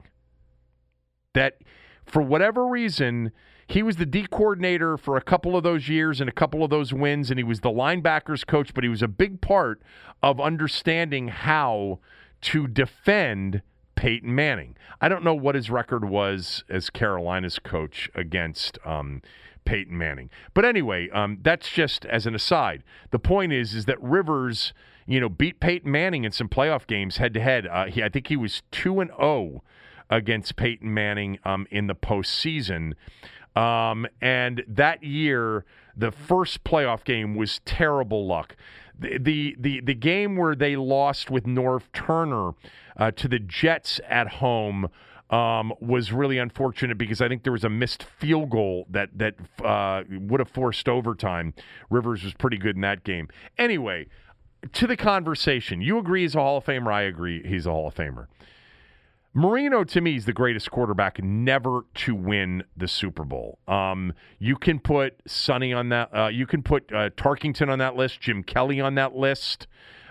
That, for whatever reason, he was the D coordinator for a couple of those years and a couple of those wins, and he was the linebackers coach, but he was a big part of understanding how to defend Peyton Manning. I don't know what his record was as Carolina's coach against um, Peyton Manning. But anyway, um, that's just as an aside. The point is, is that Rivers, you know, beat Peyton Manning in some playoff games head-to-head. Uh, he, I think he was two and oh against Peyton Manning um, in the postseason. Um, and that year, the first playoff game was terrible luck. The, the, the, the game where they lost with Norv Turner uh, to the Jets at home um, was really unfortunate because I think there was a missed field goal that, that uh, would have forced overtime. Rivers was pretty good in that game. Anyway, to the conversation. You agree he's a Hall of Famer. I agree he's a Hall of Famer. Marino, to me, is the greatest quarterback never to win the Super Bowl. Um, you can put Sonny on that. Uh, you can put uh, Tarkington on that list. Jim Kelly on that list.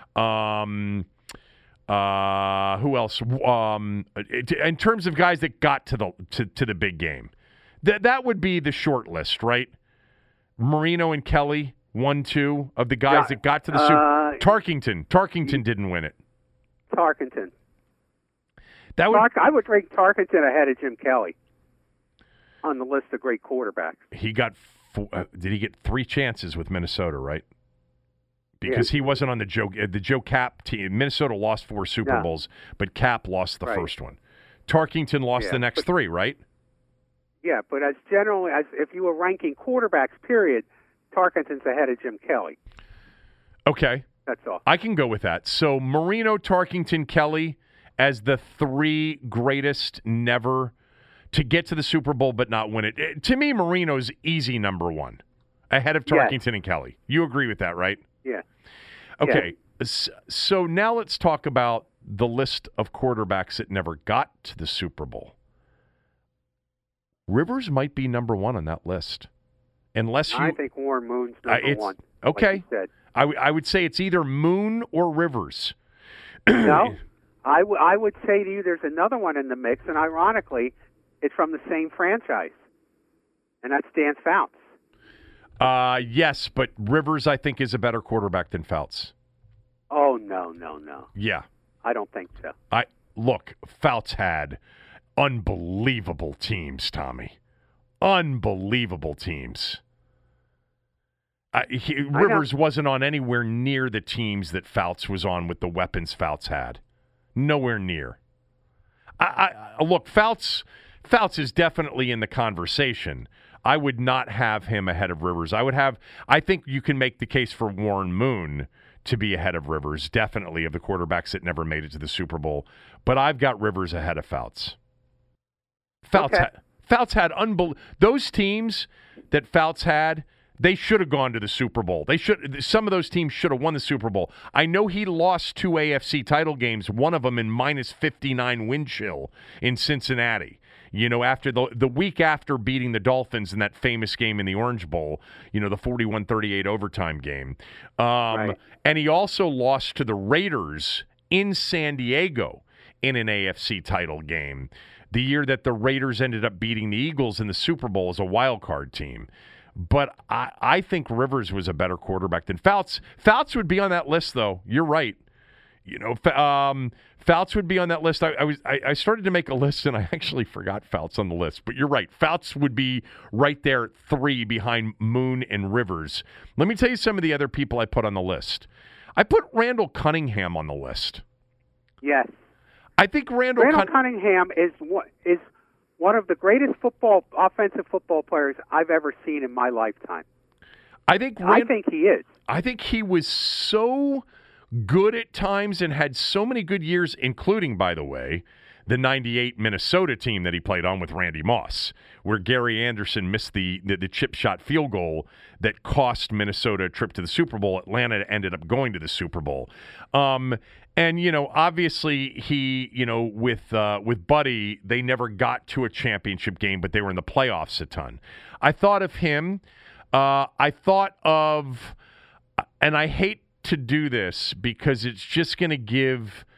Um, uh, who else? Um, in terms of guys that got to the to, to the big game, that that would be the short list, right? Marino and Kelly, one, two of the guys yeah. that got to the Super. Uh, Tarkington. Tarkington didn't win it. Tarkington. That would. Tark, I would rank Tarkington ahead of Jim Kelly on the list of great quarterbacks. He got. Four, uh, did he get three chances with Minnesota? Right. Because yeah. he wasn't on the Joe uh, the Joe Cap team. Minnesota lost four Super no. Bowls, but Cap lost the right. first one. Tarkington lost yeah, the next but, three, right? Yeah, but as generally as if you were ranking quarterbacks, period, Tarkington's ahead of Jim Kelly. Okay. That's all. I can go with that. So Marino, Tarkington, Kelly as the three greatest never to get to the Super Bowl but not win it. it to me, Marino's easy number one, ahead of Tarkington yes. and Kelly. You agree with that, right? Yeah. Okay. Yeah. So now let's talk about the list of quarterbacks that never got to the Super Bowl. Rivers might be number one on that list. Unless you, I think Warren Moon's number uh, one. Okay. Like you said. I, w- I would say it's either Moon or Rivers. No. I, w- I would say to you there's another one in the mix, and ironically, it's from the same franchise, and that's Dan Fouts. Uh, yes, but Rivers, I think, is a better quarterback than Fouts. Oh, no, no, no. Yeah. I don't think so. I Look, Fouts had unbelievable teams, Tommy. Unbelievable teams. Uh, he, Rivers wasn't on anywhere near the teams that Fouts was on with the weapons Fouts had. Nowhere near. I, I, look, Fouts, Fouts is definitely in the conversation. I would not have him ahead of Rivers. I would have. I think you can make the case for Warren Moon to be ahead of Rivers, definitely, of the quarterbacks that never made it to the Super Bowl. But I've got Rivers ahead of Fouts. Fouts, okay. ha- Fouts had unbel- those teams that Fouts had. They should have gone to the Super Bowl. They should. Some of those teams should have won the Super Bowl. I know he lost two A F C title games, one of them in minus fifty-nine wind chill in Cincinnati. You know, after the the week after beating the Dolphins in that famous game in the Orange Bowl, you know, the forty-one thirty-eight overtime game. Um, right. And he also lost to the Raiders in San Diego in an A F C title game, the year that the Raiders ended up beating the Eagles in the Super Bowl as a wild card team. But I, I think Rivers was a better quarterback than Fouts. Fouts would be on that list, though. You're right. You know, um, Fouts would be on that list. I, I was I, I started to make a list, and I actually forgot Fouts on the list. But you're right. Fouts would be right there at three behind Moon and Rivers. Let me tell you some of the other people I put on the list. I put Randall Cunningham on the list. Yes. I think Randall, Randall Cun- Cunningham is one, is one of the greatest football offensive football players I've ever seen in my lifetime. I think Rand- I think he is. I think he was so good at times and had so many good years, including, by the way, the ninety-eight Minnesota team that he played on with Randy Moss, where Gary Anderson missed the, the, the chip shot field goal that cost Minnesota a trip to the Super Bowl. Atlanta ended up going to the Super Bowl. Um, and, you know, obviously he, you know, with uh, with Buddy, they never got to a championship game, but they were in the playoffs a ton. I thought of him. Uh, I thought of, and I hate to do this because it's just going to give,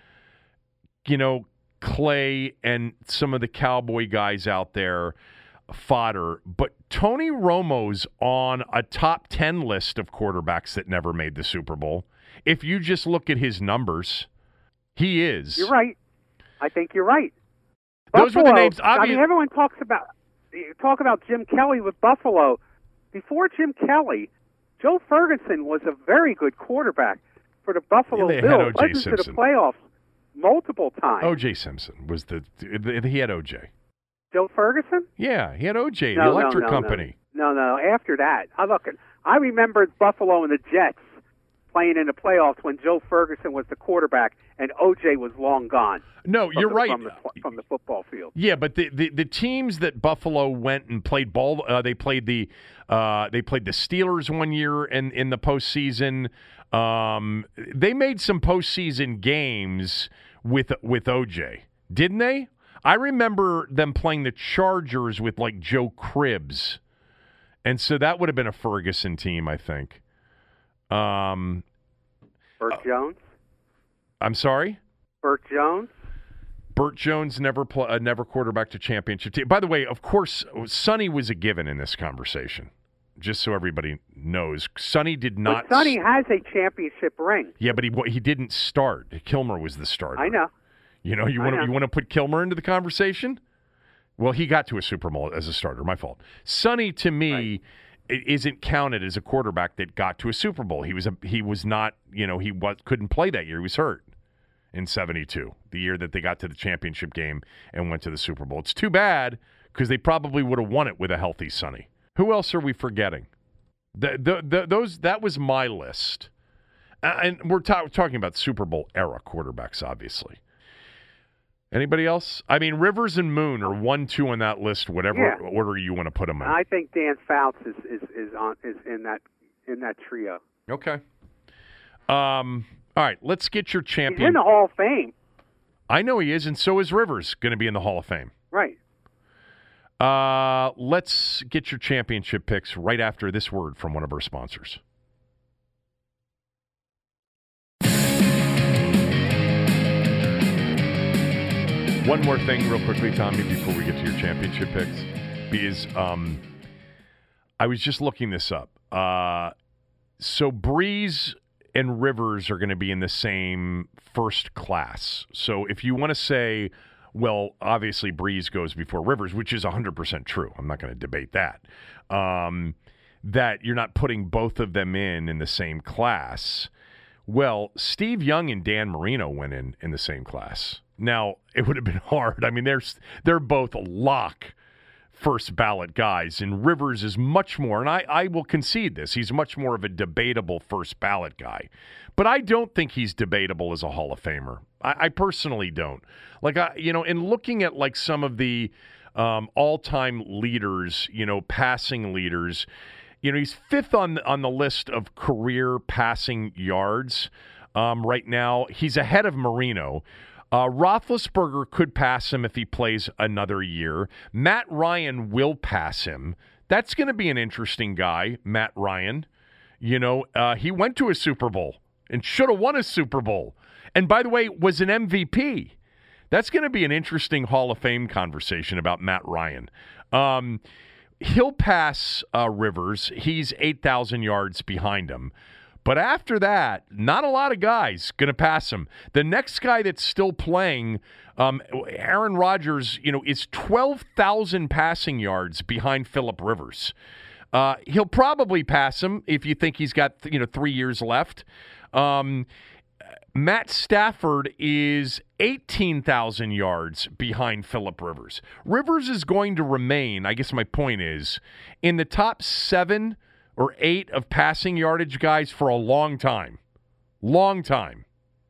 you know, Clay and some of the Cowboy guys out there fodder, but Tony Romo's on a top ten list of quarterbacks that never made the Super Bowl. If you just look at his numbers, he is. You're right. I think you're right. Those Buffalo, were the names. Obvi- I mean, everyone talks about talk about Jim Kelly with Buffalo. Before Jim Kelly, Joe Ferguson was a very good quarterback for the Buffalo yeah, Bills. Led to the playoffs multiple times. O J Simpson was the, he had O J. Joe Ferguson? Yeah, he had O J, no, the electric no, no, company. No, no, no. After that, I look. I remember Buffalo and the Jets playing in the playoffs when Joe Ferguson was the quarterback and O J was long gone. No, you're the, right. From the, from the football field. Yeah, but the, the, the teams that Buffalo went and played ball, uh, they played the uh, they played the Steelers one year in, in the postseason. Um, they made some postseason games with with O J, didn't they? I remember them playing the Chargers with like Joe Cribbs, and so that would have been a Ferguson team, I think. Um, Burt uh, Jones. I'm sorry. Burt Jones. Burt Jones never pl- uh, never quarterbacked a championship team. By the way, of course, Sonny was a given in this conversation. just so everybody knows. Sonny did not. But Sonny has a championship ring. Yeah, but he he didn't start. Kilmer was the starter. I know. You know, you want to you want to put Kilmer into the conversation? Well, he got to a Super Bowl as a starter. My fault. Sonny, to me, right. isn't counted as a quarterback that got to a Super Bowl. He was a, he was not. You know, he was, couldn't play that year. He was hurt in seventy-two, the year that they got to the championship game and went to the Super Bowl. It's too bad because they probably would have won it with a healthy Sonny. Who else are we forgetting? The, the, the, those that was my list, uh, and we're ta- talking about Super Bowl era quarterbacks, obviously. Anybody else? I mean, Rivers and Moon are one, two on that list. Whatever yeah. order you want to put them in. I think Dan Fouts is, is, is on is in that in that trio. Okay. Um. All right. Let's get your champion. He's in the Hall of Fame. I know he is, and so is Rivers going to be in the Hall of Fame. Right. Uh, let's get your championship picks right after this word from one of our sponsors. One more thing real quickly, Tommy, before we get to your championship picks, because um, I was just looking this up. Uh, so Breeze and Rivers are going to be in the same first class. So if you want to say, well, obviously Breeze goes before Rivers, which is one hundred percent true. I'm not going to debate that. Um, that you're not putting both of them in in the same class. Well, Steve Young and Dan Marino went in in the same class. Now, it would have been hard. I mean, they're, they're both lock first ballot guys, and Rivers is much more, and I, I will concede this, he's much more of a debatable first ballot guy. But I don't think he's debatable as a Hall of Famer. I, I personally don't. Like, I, you know, in looking at like some of the um, all-time leaders, you know, passing leaders, you know, he's fifth on on the list of career passing yards um, right now. He's ahead of Marino. Uh, Roethlisberger could pass him if he plays another year. Matt Ryan will pass him. That's going to be an interesting guy, Matt Ryan. You know, uh, he went to a Super Bowl and should have won a Super Bowl. And by the way, was an M V P. That's going to be an interesting Hall of Fame conversation about Matt Ryan. Um, he'll pass uh, Rivers. He's eight thousand yards behind him. But after that, not a lot of guys going to pass him. The next guy that's still playing, um, Aaron Rodgers, you know, is twelve thousand passing yards behind Phillip Rivers. Uh, he'll probably pass him if you think he's got, you know, three years left. Um, Matt Stafford is eighteen thousand yards behind Phillip Rivers. Rivers is going to remain, I guess my point is, in the top seven or eight of passing yardage guys for a long time. Long time.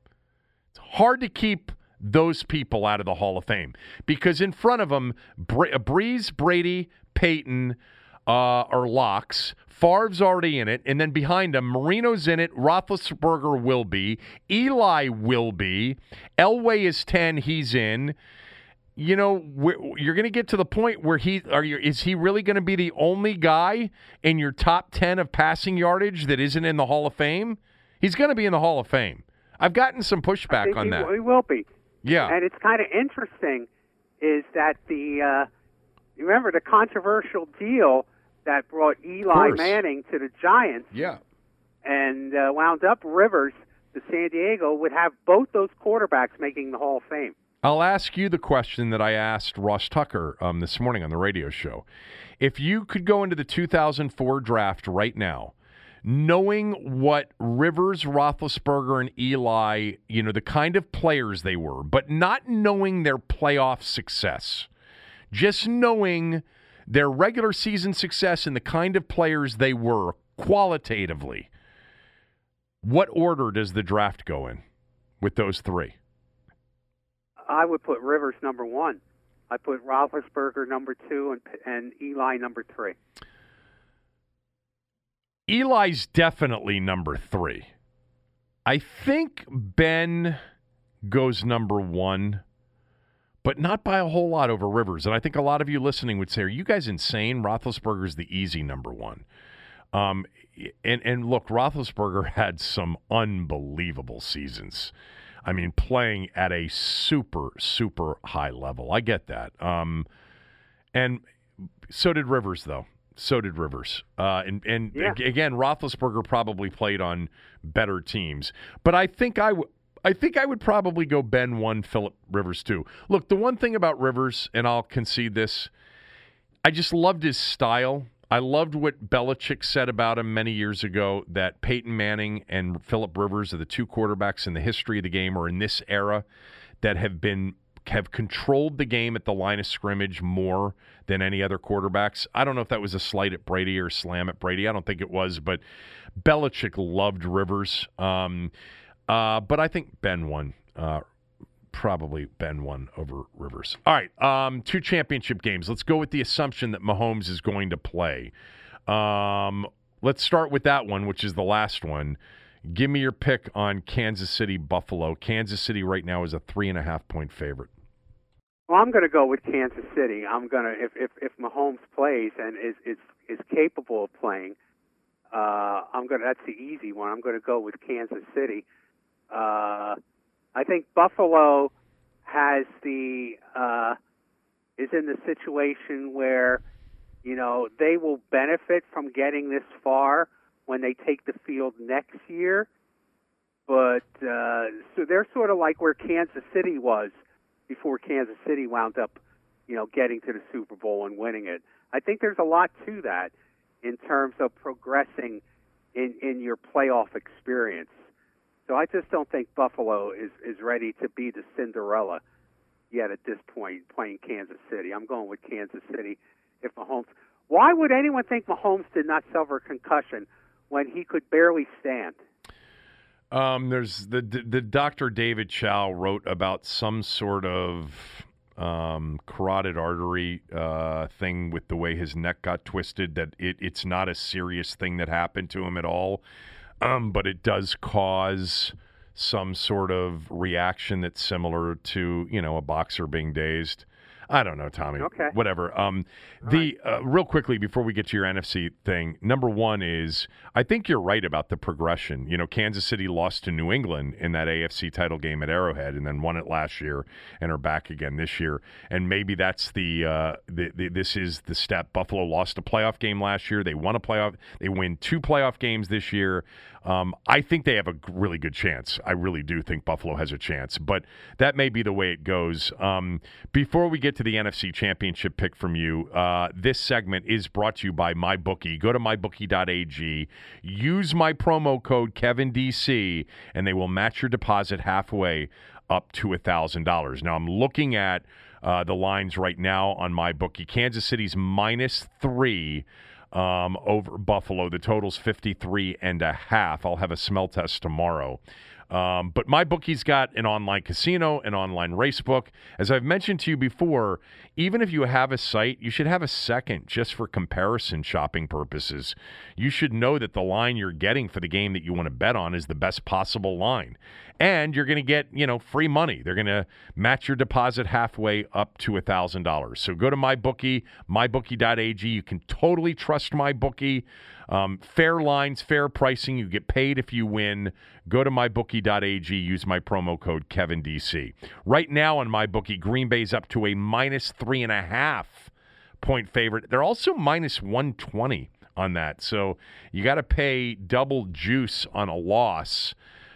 It's hard to keep those people out of the Hall of Fame because in front of them, Bre- Breeze, Brady, Peyton uh, are locks. Favre's already in it. And then behind him, Marino's in it. Roethlisberger will be. Eli will be. Elway is ten. He's in. You know, you're going to get to the point where he are you, is he really going to be the only guy in your top ten of passing yardage that isn't in the Hall of Fame? He's going to be in the Hall of Fame. I've gotten some pushback on he, that. He will be. Yeah. And it's kind of interesting is that the, uh, you remember the controversial deal that brought Eli Manning to the Giants? Yeah. And uh, wound up Rivers to San Diego would have both those quarterbacks making the Hall of Fame. I'll ask you the question that I asked Ross Tucker um, this morning on the radio show. If you could go into the two thousand four draft right now, knowing what Rivers, Roethlisberger, and Eli, you know, the kind of players they were, but not knowing their playoff success, just knowing their regular season success and the kind of players they were qualitatively, what order does the draft go in with those three? I would put Rivers number one. I put Roethlisberger number two and and Eli number three. Eli's definitely number three. I think Ben goes number one, but not by a whole lot over Rivers. And I think a lot of you listening would say, are you guys insane? Roethlisberger's the easy number one. Um, and, and look, Roethlisberger had some unbelievable seasons. I mean, playing at a super, super high level. I get that. Um, and so did Rivers, though. So did Rivers. Uh, and and Yeah. again, Roethlisberger probably played on better teams. But I think I would. I think I would probably go Ben one, Phillip Rivers two. Look, the one thing about Rivers, and I'll concede this, I just loved his style. I loved what Belichick said about him many years ago, that Peyton Manning and Phillip Rivers are the two quarterbacks in the history of the game, or in this era, that have been have controlled the game at the line of scrimmage more than any other quarterbacks. I don't know if that was a slight at Brady or a slam at Brady. I don't think it was, but Belichick loved Rivers. Um Uh, but I think Ben won. Uh, probably Ben won over Rivers. All right, um, two championship games. Let's go with the assumption that Mahomes is going to play. Um, let's start with that one, which is the last one. Give me your pick on Kansas City, Buffalo. Kansas City right now is a three and a half point favorite. Well, I'm going to go with Kansas City. I'm going to if if if Mahomes plays and is is is capable of playing. Uh, I'm going. That's the easy one. I'm going to go with Kansas City. Uh, I think Buffalo has the uh, is in the situation where, you know, they will benefit from getting this far when they take the field next year. But uh, so they're sort of like where Kansas City was before Kansas City wound up, you know, getting to the Super Bowl and winning it. I think there's a lot to that in terms of progressing in, in your playoff experience. So I just don't think Buffalo is, is ready to be the Cinderella yet at this point, playing Kansas City. I'm going with Kansas City if Mahomes. Why would anyone think Mahomes did not suffer a concussion when he could barely stand? Um, there's the the Doctor David Chow wrote about some sort of um, carotid artery uh, thing with the way his neck got twisted. That it, it's not a serious thing that happened to him at all. Um, but it does cause some sort of reaction that's similar to, you know, a boxer being dazed. I don't know, Tommy. Okay. Whatever. Um, the uh, real quickly before we get to your N F C thing, number one is I think you're right about the progression. You know, Kansas City lost to New England in that A F C title game at Arrowhead, and then won it last year, and are back again this year. And maybe that's the, uh, the, the this is the step. Buffalo lost a playoff game last year. They won a playoff. They win two playoff games this year. Um, I think they have a really good chance. I really do think Buffalo has a chance, but that may be the way it goes. Um, before we get to the N F C Championship pick from you, uh, this segment is brought to you by MyBookie. Go to my bookie dot a g, use my promo code Kevin D C, and they will match your deposit halfway up to one thousand dollars. Now, I'm looking at uh, the lines right now on MyBookie. Kansas City's minus three. Um, over Buffalo. The total's fifty-three and a half. I'll have a smell test tomorrow. Um, but MyBookie's got an online casino, an online racebook. As I've mentioned to you before, even if you have a site, you should have a second just for comparison shopping purposes. You should know that the line you're getting for the game that you want to bet on is the best possible line. And you're going to get, you know, free money. They're going to match your deposit halfway up to one thousand dollars. So go to MyBookie, my bookie dot a g. You can totally trust MyBookie. Um, fair lines, fair pricing. You get paid if you win. Go to my bookie dot a g. Use my promo code Kevin D C. Right now on MyBookie, Green Bay's up to a minus three and a half point favorite. They're also minus one twenty on that. So you got to pay double juice on a loss.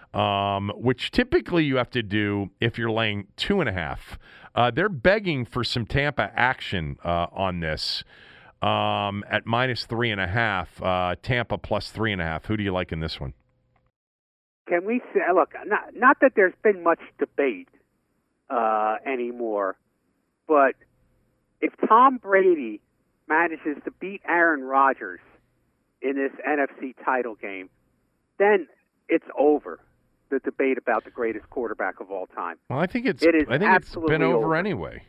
Um, which typically you have to do if you're laying two and a half. Uh, they're begging for some Tampa action uh, on this um, at minus three and a half. Uh, Tampa plus three and a half. Who do you like in this one? Can we say, look, not, not that there's been much debate uh, anymore, but if Tom Brady manages to beat Aaron Rodgers in this N F C title game, then it's over. The debate about the greatest quarterback of all time. Well, I think it's it is I think it's been over, over. anyway.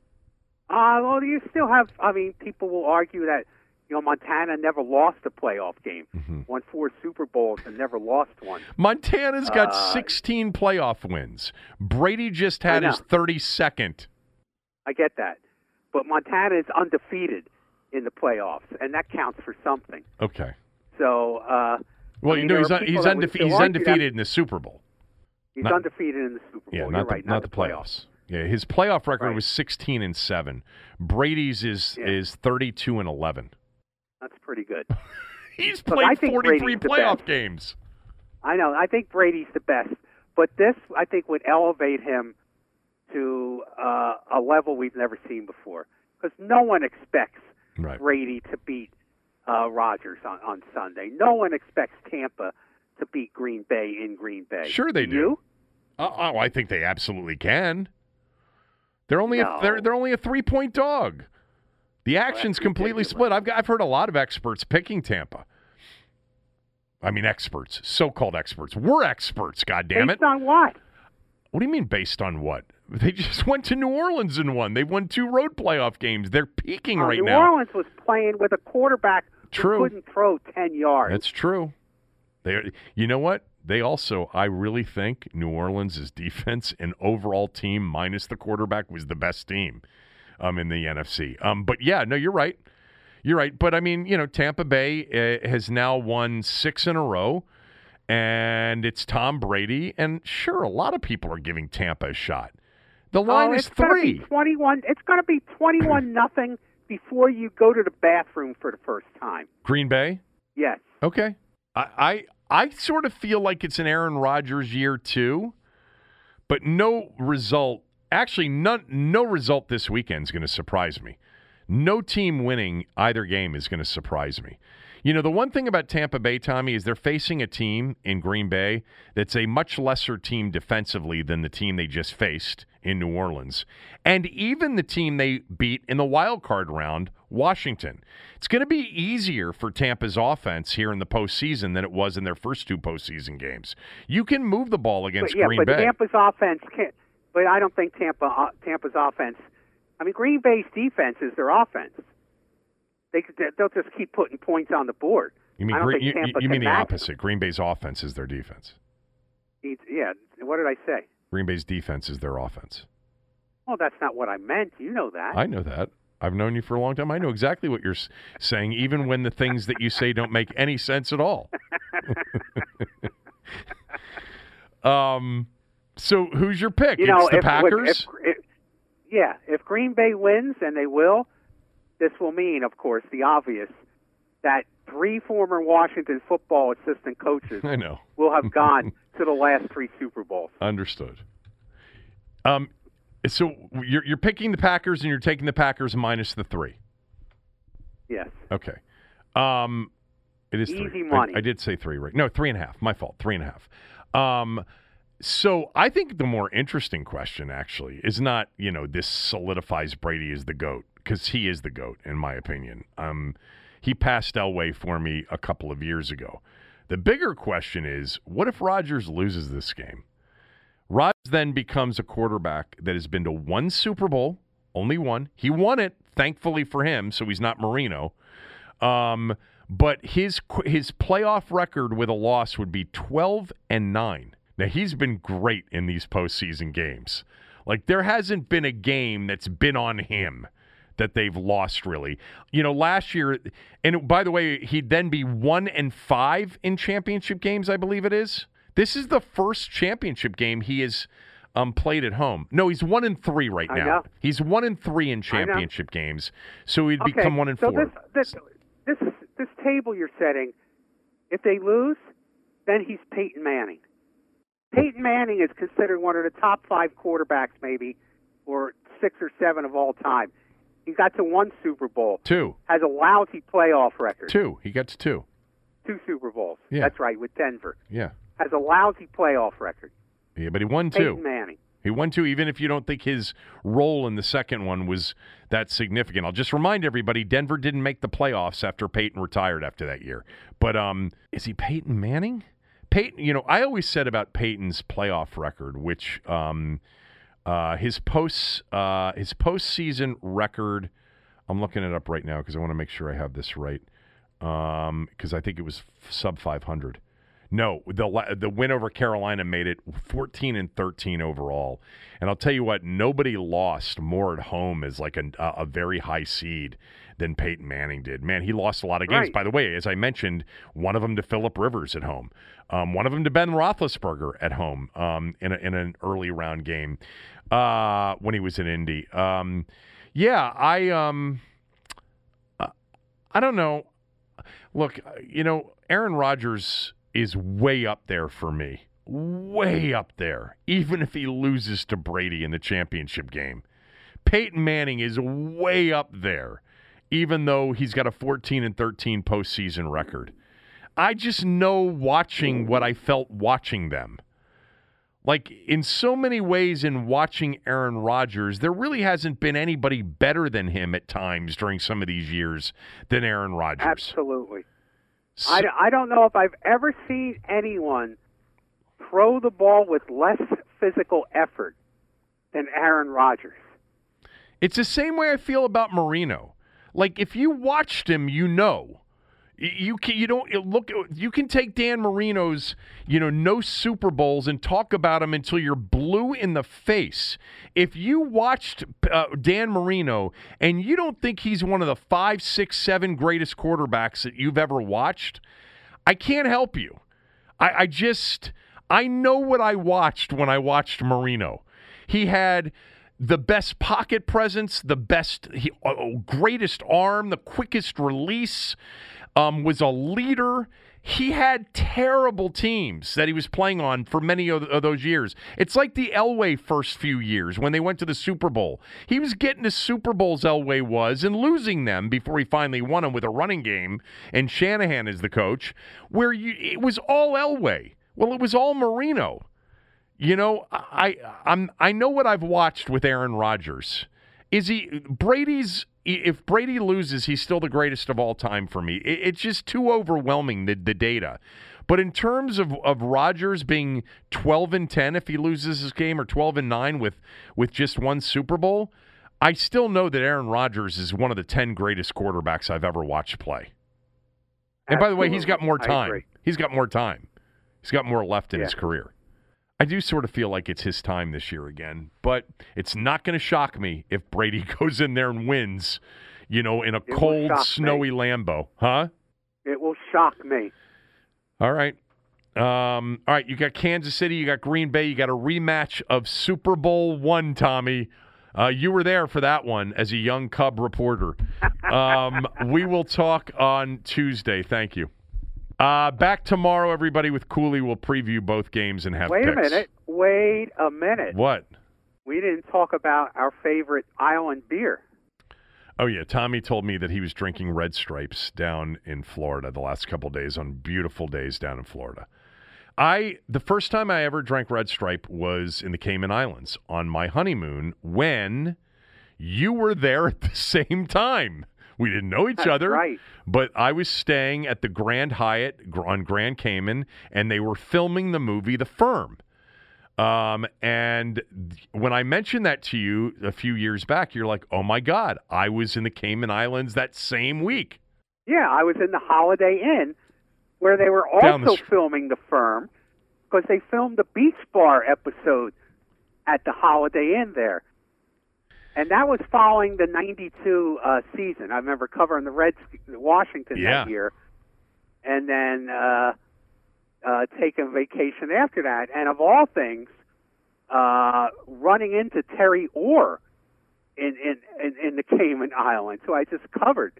Uh, well, you still have. I mean, people will argue that you know Montana never lost a playoff game, mm-hmm. won four Super Bowls and never lost one. Montana's got uh, sixteen playoff wins. Brady just had his thirty-second. I get that, but Montana is undefeated in the playoffs, and that counts for something. Okay. So. Uh, Well, I mean, you know, he's, un- he's, undefe- he's undefeated in the Super Bowl. He's not, undefeated in the Super Bowl. Yeah, You're not the, right, not, not the the playoffs. playoffs. Yeah, his playoff record right. was sixteen and seven. Brady's is yeah. is thirty-two and eleven. That's pretty good. He's Look, played I think forty-three Brady's the playoff best. games. I know. I think Brady's the best. But this, I think, would elevate him to uh, a level we've never seen before. Because no one expects Right. Brady to beat uh, Rodgers on, on Sunday. No one expects Tampa to beat Green Bay in Green Bay. Sure they do. do. You? Uh, oh, I think they absolutely can. They're only No. a, they're they're only a three-point dog. The action's completely ridiculous. split. I've got, I've heard a lot of experts picking Tampa. I mean, experts, so-called experts. We're experts, goddammit. Based on what? What do you mean based on what? They just went to New Orleans and won. They've won two road playoff games. They're peaking Uh, right New now. Orleans was playing with a quarterback True. who couldn't throw ten yards. That's true. They, you know what? They also, I really think New Orleans' defense and overall team minus the quarterback was the best team um, in the N F C. Um, but yeah, no, you're right. You're right. But I mean, you know, Tampa Bay uh, has now won six in a row, and it's Tom Brady. And sure, a lot of people are giving Tampa a shot. The line oh, is it's gonna three. Be twenty-one. It's going to be twenty-one nothing before you go to the bathroom for the first time. Green Bay? Yes. Okay. I, I I sort of feel like it's an Aaron Rodgers year too, but no result. Actually, none, no result this weekend is going to surprise me. No team winning either game is going to surprise me. You know, the one thing about Tampa Bay, Tommy, is they're facing a team in Green Bay that's a much lesser team defensively than the team they just faced in New Orleans. And even the team they beat in the wild card round, Washington. It's going to be easier for Tampa's offense here in the postseason than it was in their first two postseason games. You can move the ball against but, yeah, Green but Bay. Tampa's offense can't. But I don't think Tampa uh, Tampa's offense. I mean, Green Bay's defense is their offense. They could, they'll just keep putting points on the board. You mean I don't Green, think you, Tampa you mean can the match opposite? Green Bay's offense is their defense. them. Yeah. What did I say? Green Bay's defense is their offense. Well, that's not what I meant. You know that. I know that. I've known you for a long time. I know exactly what you're s- saying, even when the things that you say don't make any sense at all. um, so who's your pick? You it's know, the if, Packers? If, if, yeah, if Green Bay wins, and they will, this will mean, of course, the obvious, that three former Washington football assistant coaches I know. will have gone to the last three Super Bowls. Understood. Um, so you're you're picking the Packers, and you're taking the Packers minus the three. Yes. Okay. Um, it is Easy three. money. I, I did say three, right? No, three and a half. My fault. Three and a half. Um, so I think the more interesting question, actually, is not, you know, this solidifies Brady as the GOAT, because he is the GOAT, in my opinion. Um, he passed Elway for me a couple of years ago. The bigger question is, what if Rodgers loses this game? Rodgers then becomes a quarterback that has been to one Super Bowl, only one. He won it, thankfully for him, so he's not Marino. Um, but his his playoff record with a loss would be twelve and nine. Now, he's been great in these postseason games. Like, there hasn't been a game that's been on him that they've lost, really. You know, last year, and by the way, he'd then be one and five in championship games, I believe it is. This is the first championship game he has um, played at home. No, he's one and three right I now. know. He's one and three in championship games, so he'd Okay, become one and so four. this, this this this table you're setting, if they lose, then he's Peyton Manning. Peyton Manning is considered one of the top five quarterbacks, maybe, or six or seven of all time. He got to one Super Bowl. Two. Has a lousy playoff record. Two. He gets two. Two Super Bowls. Yeah. That's right, with Denver. Yeah. Has a lousy playoff record. Yeah, but he won two. Peyton Manning. He won two, even if you don't think his role in the second one was that significant. I'll just remind everybody, Denver didn't make the playoffs after Peyton retired after that year. But um, is he Peyton Manning? Peyton, you know, I always said about Peyton's playoff record, which um, uh, his post uh, his postseason record. I'm looking it up right now because I want to make sure I have this right. Because um, I think it was sub five hundred. No, the the win over Carolina made it fourteen and thirteen overall. And I'll tell you what, nobody lost more at home as like a, a very high seed than Peyton Manning did. Man, he lost a lot of games. Right. By the way, as I mentioned, one of them to Phillip Rivers at home, um, one of them to Ben Roethlisberger at home um, in a, in an early round game uh, when he was in Indy. Um, yeah, I um, uh, I don't know. look, you know, Aaron Rodgers is way up there for me. Way up there, even if he loses to Brady in the championship game. Peyton Manning is way up there, even though he's got a fourteen and thirteen postseason record. I just know watching what I felt watching them. Like, in so many ways in watching Aaron Rodgers, there really hasn't been anybody better than him at times during some of these years than Aaron Rodgers. Absolutely. So, I, I don't know if I've ever seen anyone throw the ball with less physical effort than Aaron Rodgers. it's the same way I feel about Marino. Like, if you watched him, you know. You can, you don't look. You can take Dan Marino's, you know, no Super Bowls and talk about him until you're blue in the face. If you watched uh, Dan Marino and you don't think he's one of the five, six, seven greatest quarterbacks that you've ever watched, I can't help you. I, I just I know what I watched when I watched Marino. He had the best pocket presence, the best, he, uh, greatest arm, the quickest release. Um, was a leader. He had terrible teams that he was playing on for many of, of those years. It's like the Elway first few years when they went to the Super Bowl. He was getting to Super Bowls, Elway was, and losing them before he finally won them with a running game, and Shanahan is the coach, where you, it was all Elway. Well, it was all Marino. You know, I I'm I know what I've watched with Aaron Rodgers. Is he Brady's? If Brady loses, he's still the greatest of all time for me. It's just too overwhelming, the, the data. But in terms of, of Rodgers being twelve and ten if he loses his game, or twelve and nine with, with just one Super Bowl, I still know that Aaron Rodgers is one of the ten greatest quarterbacks I've ever watched play. And by the way, he's got more time. He's got more time. He's got more left in yeah. his career. I do sort of feel like it's his time this year again, but it's not going to shock me if Brady goes in there and wins, you know, in a it cold, snowy me. Lambeau. Huh? It will shock me. All right. Um, all right, you got Kansas City, you got Green Bay, you got a rematch of Super Bowl one, Tommy. Uh, you were there for that one as a young Cub reporter. Um, we will talk on Tuesday. Thank you. Uh, back tomorrow, everybody, with Cooley. We'll preview both games and have Wait picks. a minute. Wait a minute. What? We didn't talk about our favorite island beer. Oh, yeah. Tommy told me that he was drinking Red Stripes down in Florida the last couple of days, on beautiful days down in Florida. I The first time I ever drank Red Stripe was in the Cayman Islands on my honeymoon, when you were there at the same time. We didn't know each That's other, right. But I was staying at the Grand Hyatt on Grand Cayman, and they were filming the movie The Firm. Um, and when I mentioned that to you a few years back, you're like, oh, my God, I was in the Cayman Islands that same week. Yeah, I was in the Holiday Inn, where they were also st- filming The Firm, because they filmed the Beach Bar episode at the Holiday Inn there. And that was following the ninety-two uh, season. I remember covering the Reds, Washington yeah. that year, and then uh, uh, taking vacation after that. And of all things, uh, running into Terry Orr in, in, in, in the Cayman Islands, who I just covered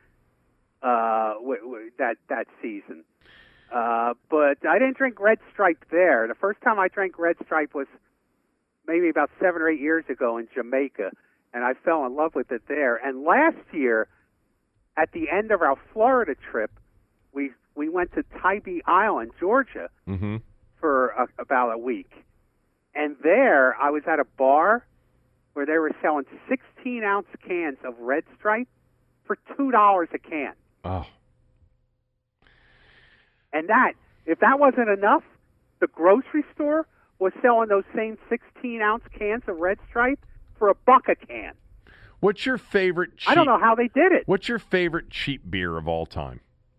uh, w- w- that that season. Uh, but I didn't drink Red Stripe there. The first time I drank Red Stripe was maybe about seven or eight years ago in Jamaica. And I fell in love with it there. And last year, at the end of our Florida trip, we we went to Tybee Island, Georgia, mm-hmm. for a, about a week. And there, I was at a bar where they were selling sixteen-ounce cans of Red Stripe for two dollars a can. Oh. And that, if that wasn't enough, the grocery store was selling those same sixteen-ounce cans of Red Stripe for a buck a can. What's your favorite cheap, I don't know how they did it. What's your favorite cheap beer of all time?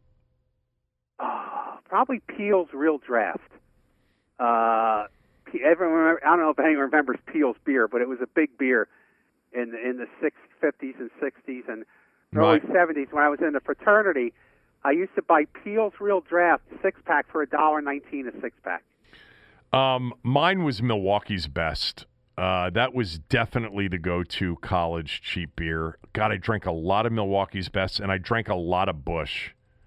Oh, probably Peel's Real Draft. Uh, everyone, I don't know if anyone remembers Peel's beer, but it was a big beer in the, in the fifties and sixties and early right. seventies. When I was in the fraternity, I used to buy Peel's Real Draft six-pack for one dollar nineteen a six-pack. Um, mine was Milwaukee's Best. Uh, that was definitely the go-to college cheap beer. God, I drank a lot of Milwaukee's Best, and I drank a lot of Busch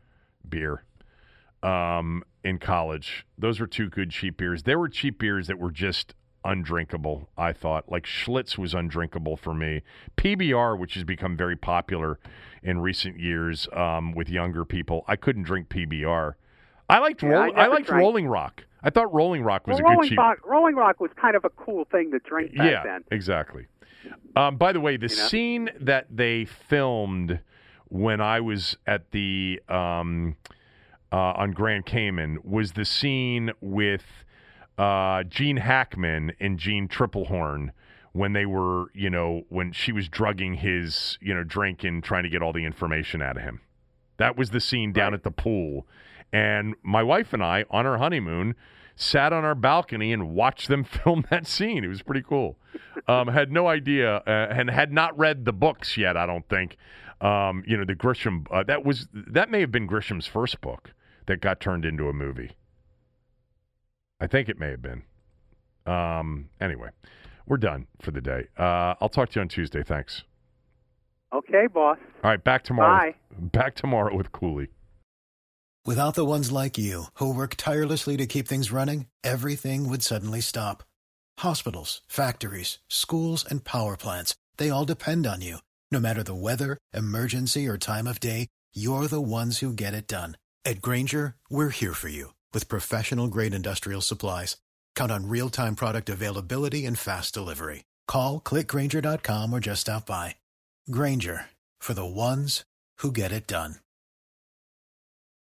beer um, in college. Those were two good cheap beers. There were cheap beers that were just undrinkable, I thought. Like Schlitz was undrinkable for me. P B R, which has become very popular in recent years um, with younger people, I couldn't drink P B R. I liked Yeah, roll- I I liked drank. Rolling Rock. I thought Rolling Rock was well, a good Rolling cheap. Rock, Rolling Rock was kind of a cool thing to drink back yeah, then. exactly. Um, by the way, the You know? scene that they filmed when I was at the um, uh, on Grand Cayman was the scene with uh, Gene Hackman and Gene Triplehorn when they were, you know, when she was drugging his, you know, drink and trying to get all the information out of him. That was the scene down Right. at the pool. And my wife and I, on our honeymoon, sat on our balcony and watched them film that scene. It was pretty cool. Um, had no idea uh, and had not read the books yet, I don't think. Um, you know, the Grisham, uh, that was that may have been Grisham's first book that got turned into a movie. I think it may have been. Um, anyway, we're done for the day. Uh, I'll talk to you on Tuesday. Thanks. Okay, boss. All right, back tomorrow. Bye. With, back tomorrow with Cooley. Without the ones like you, who work tirelessly to keep things running, everything would suddenly stop. Hospitals, factories, schools, and power plants, they all depend on you. No matter the weather, emergency, or time of day, you're the ones who get it done. At Grainger, we're here for you with professional-grade industrial supplies. Count on real-time product availability and fast delivery. Call, click Grainger dot com, or just stop by. Grainger, for the ones who get it done.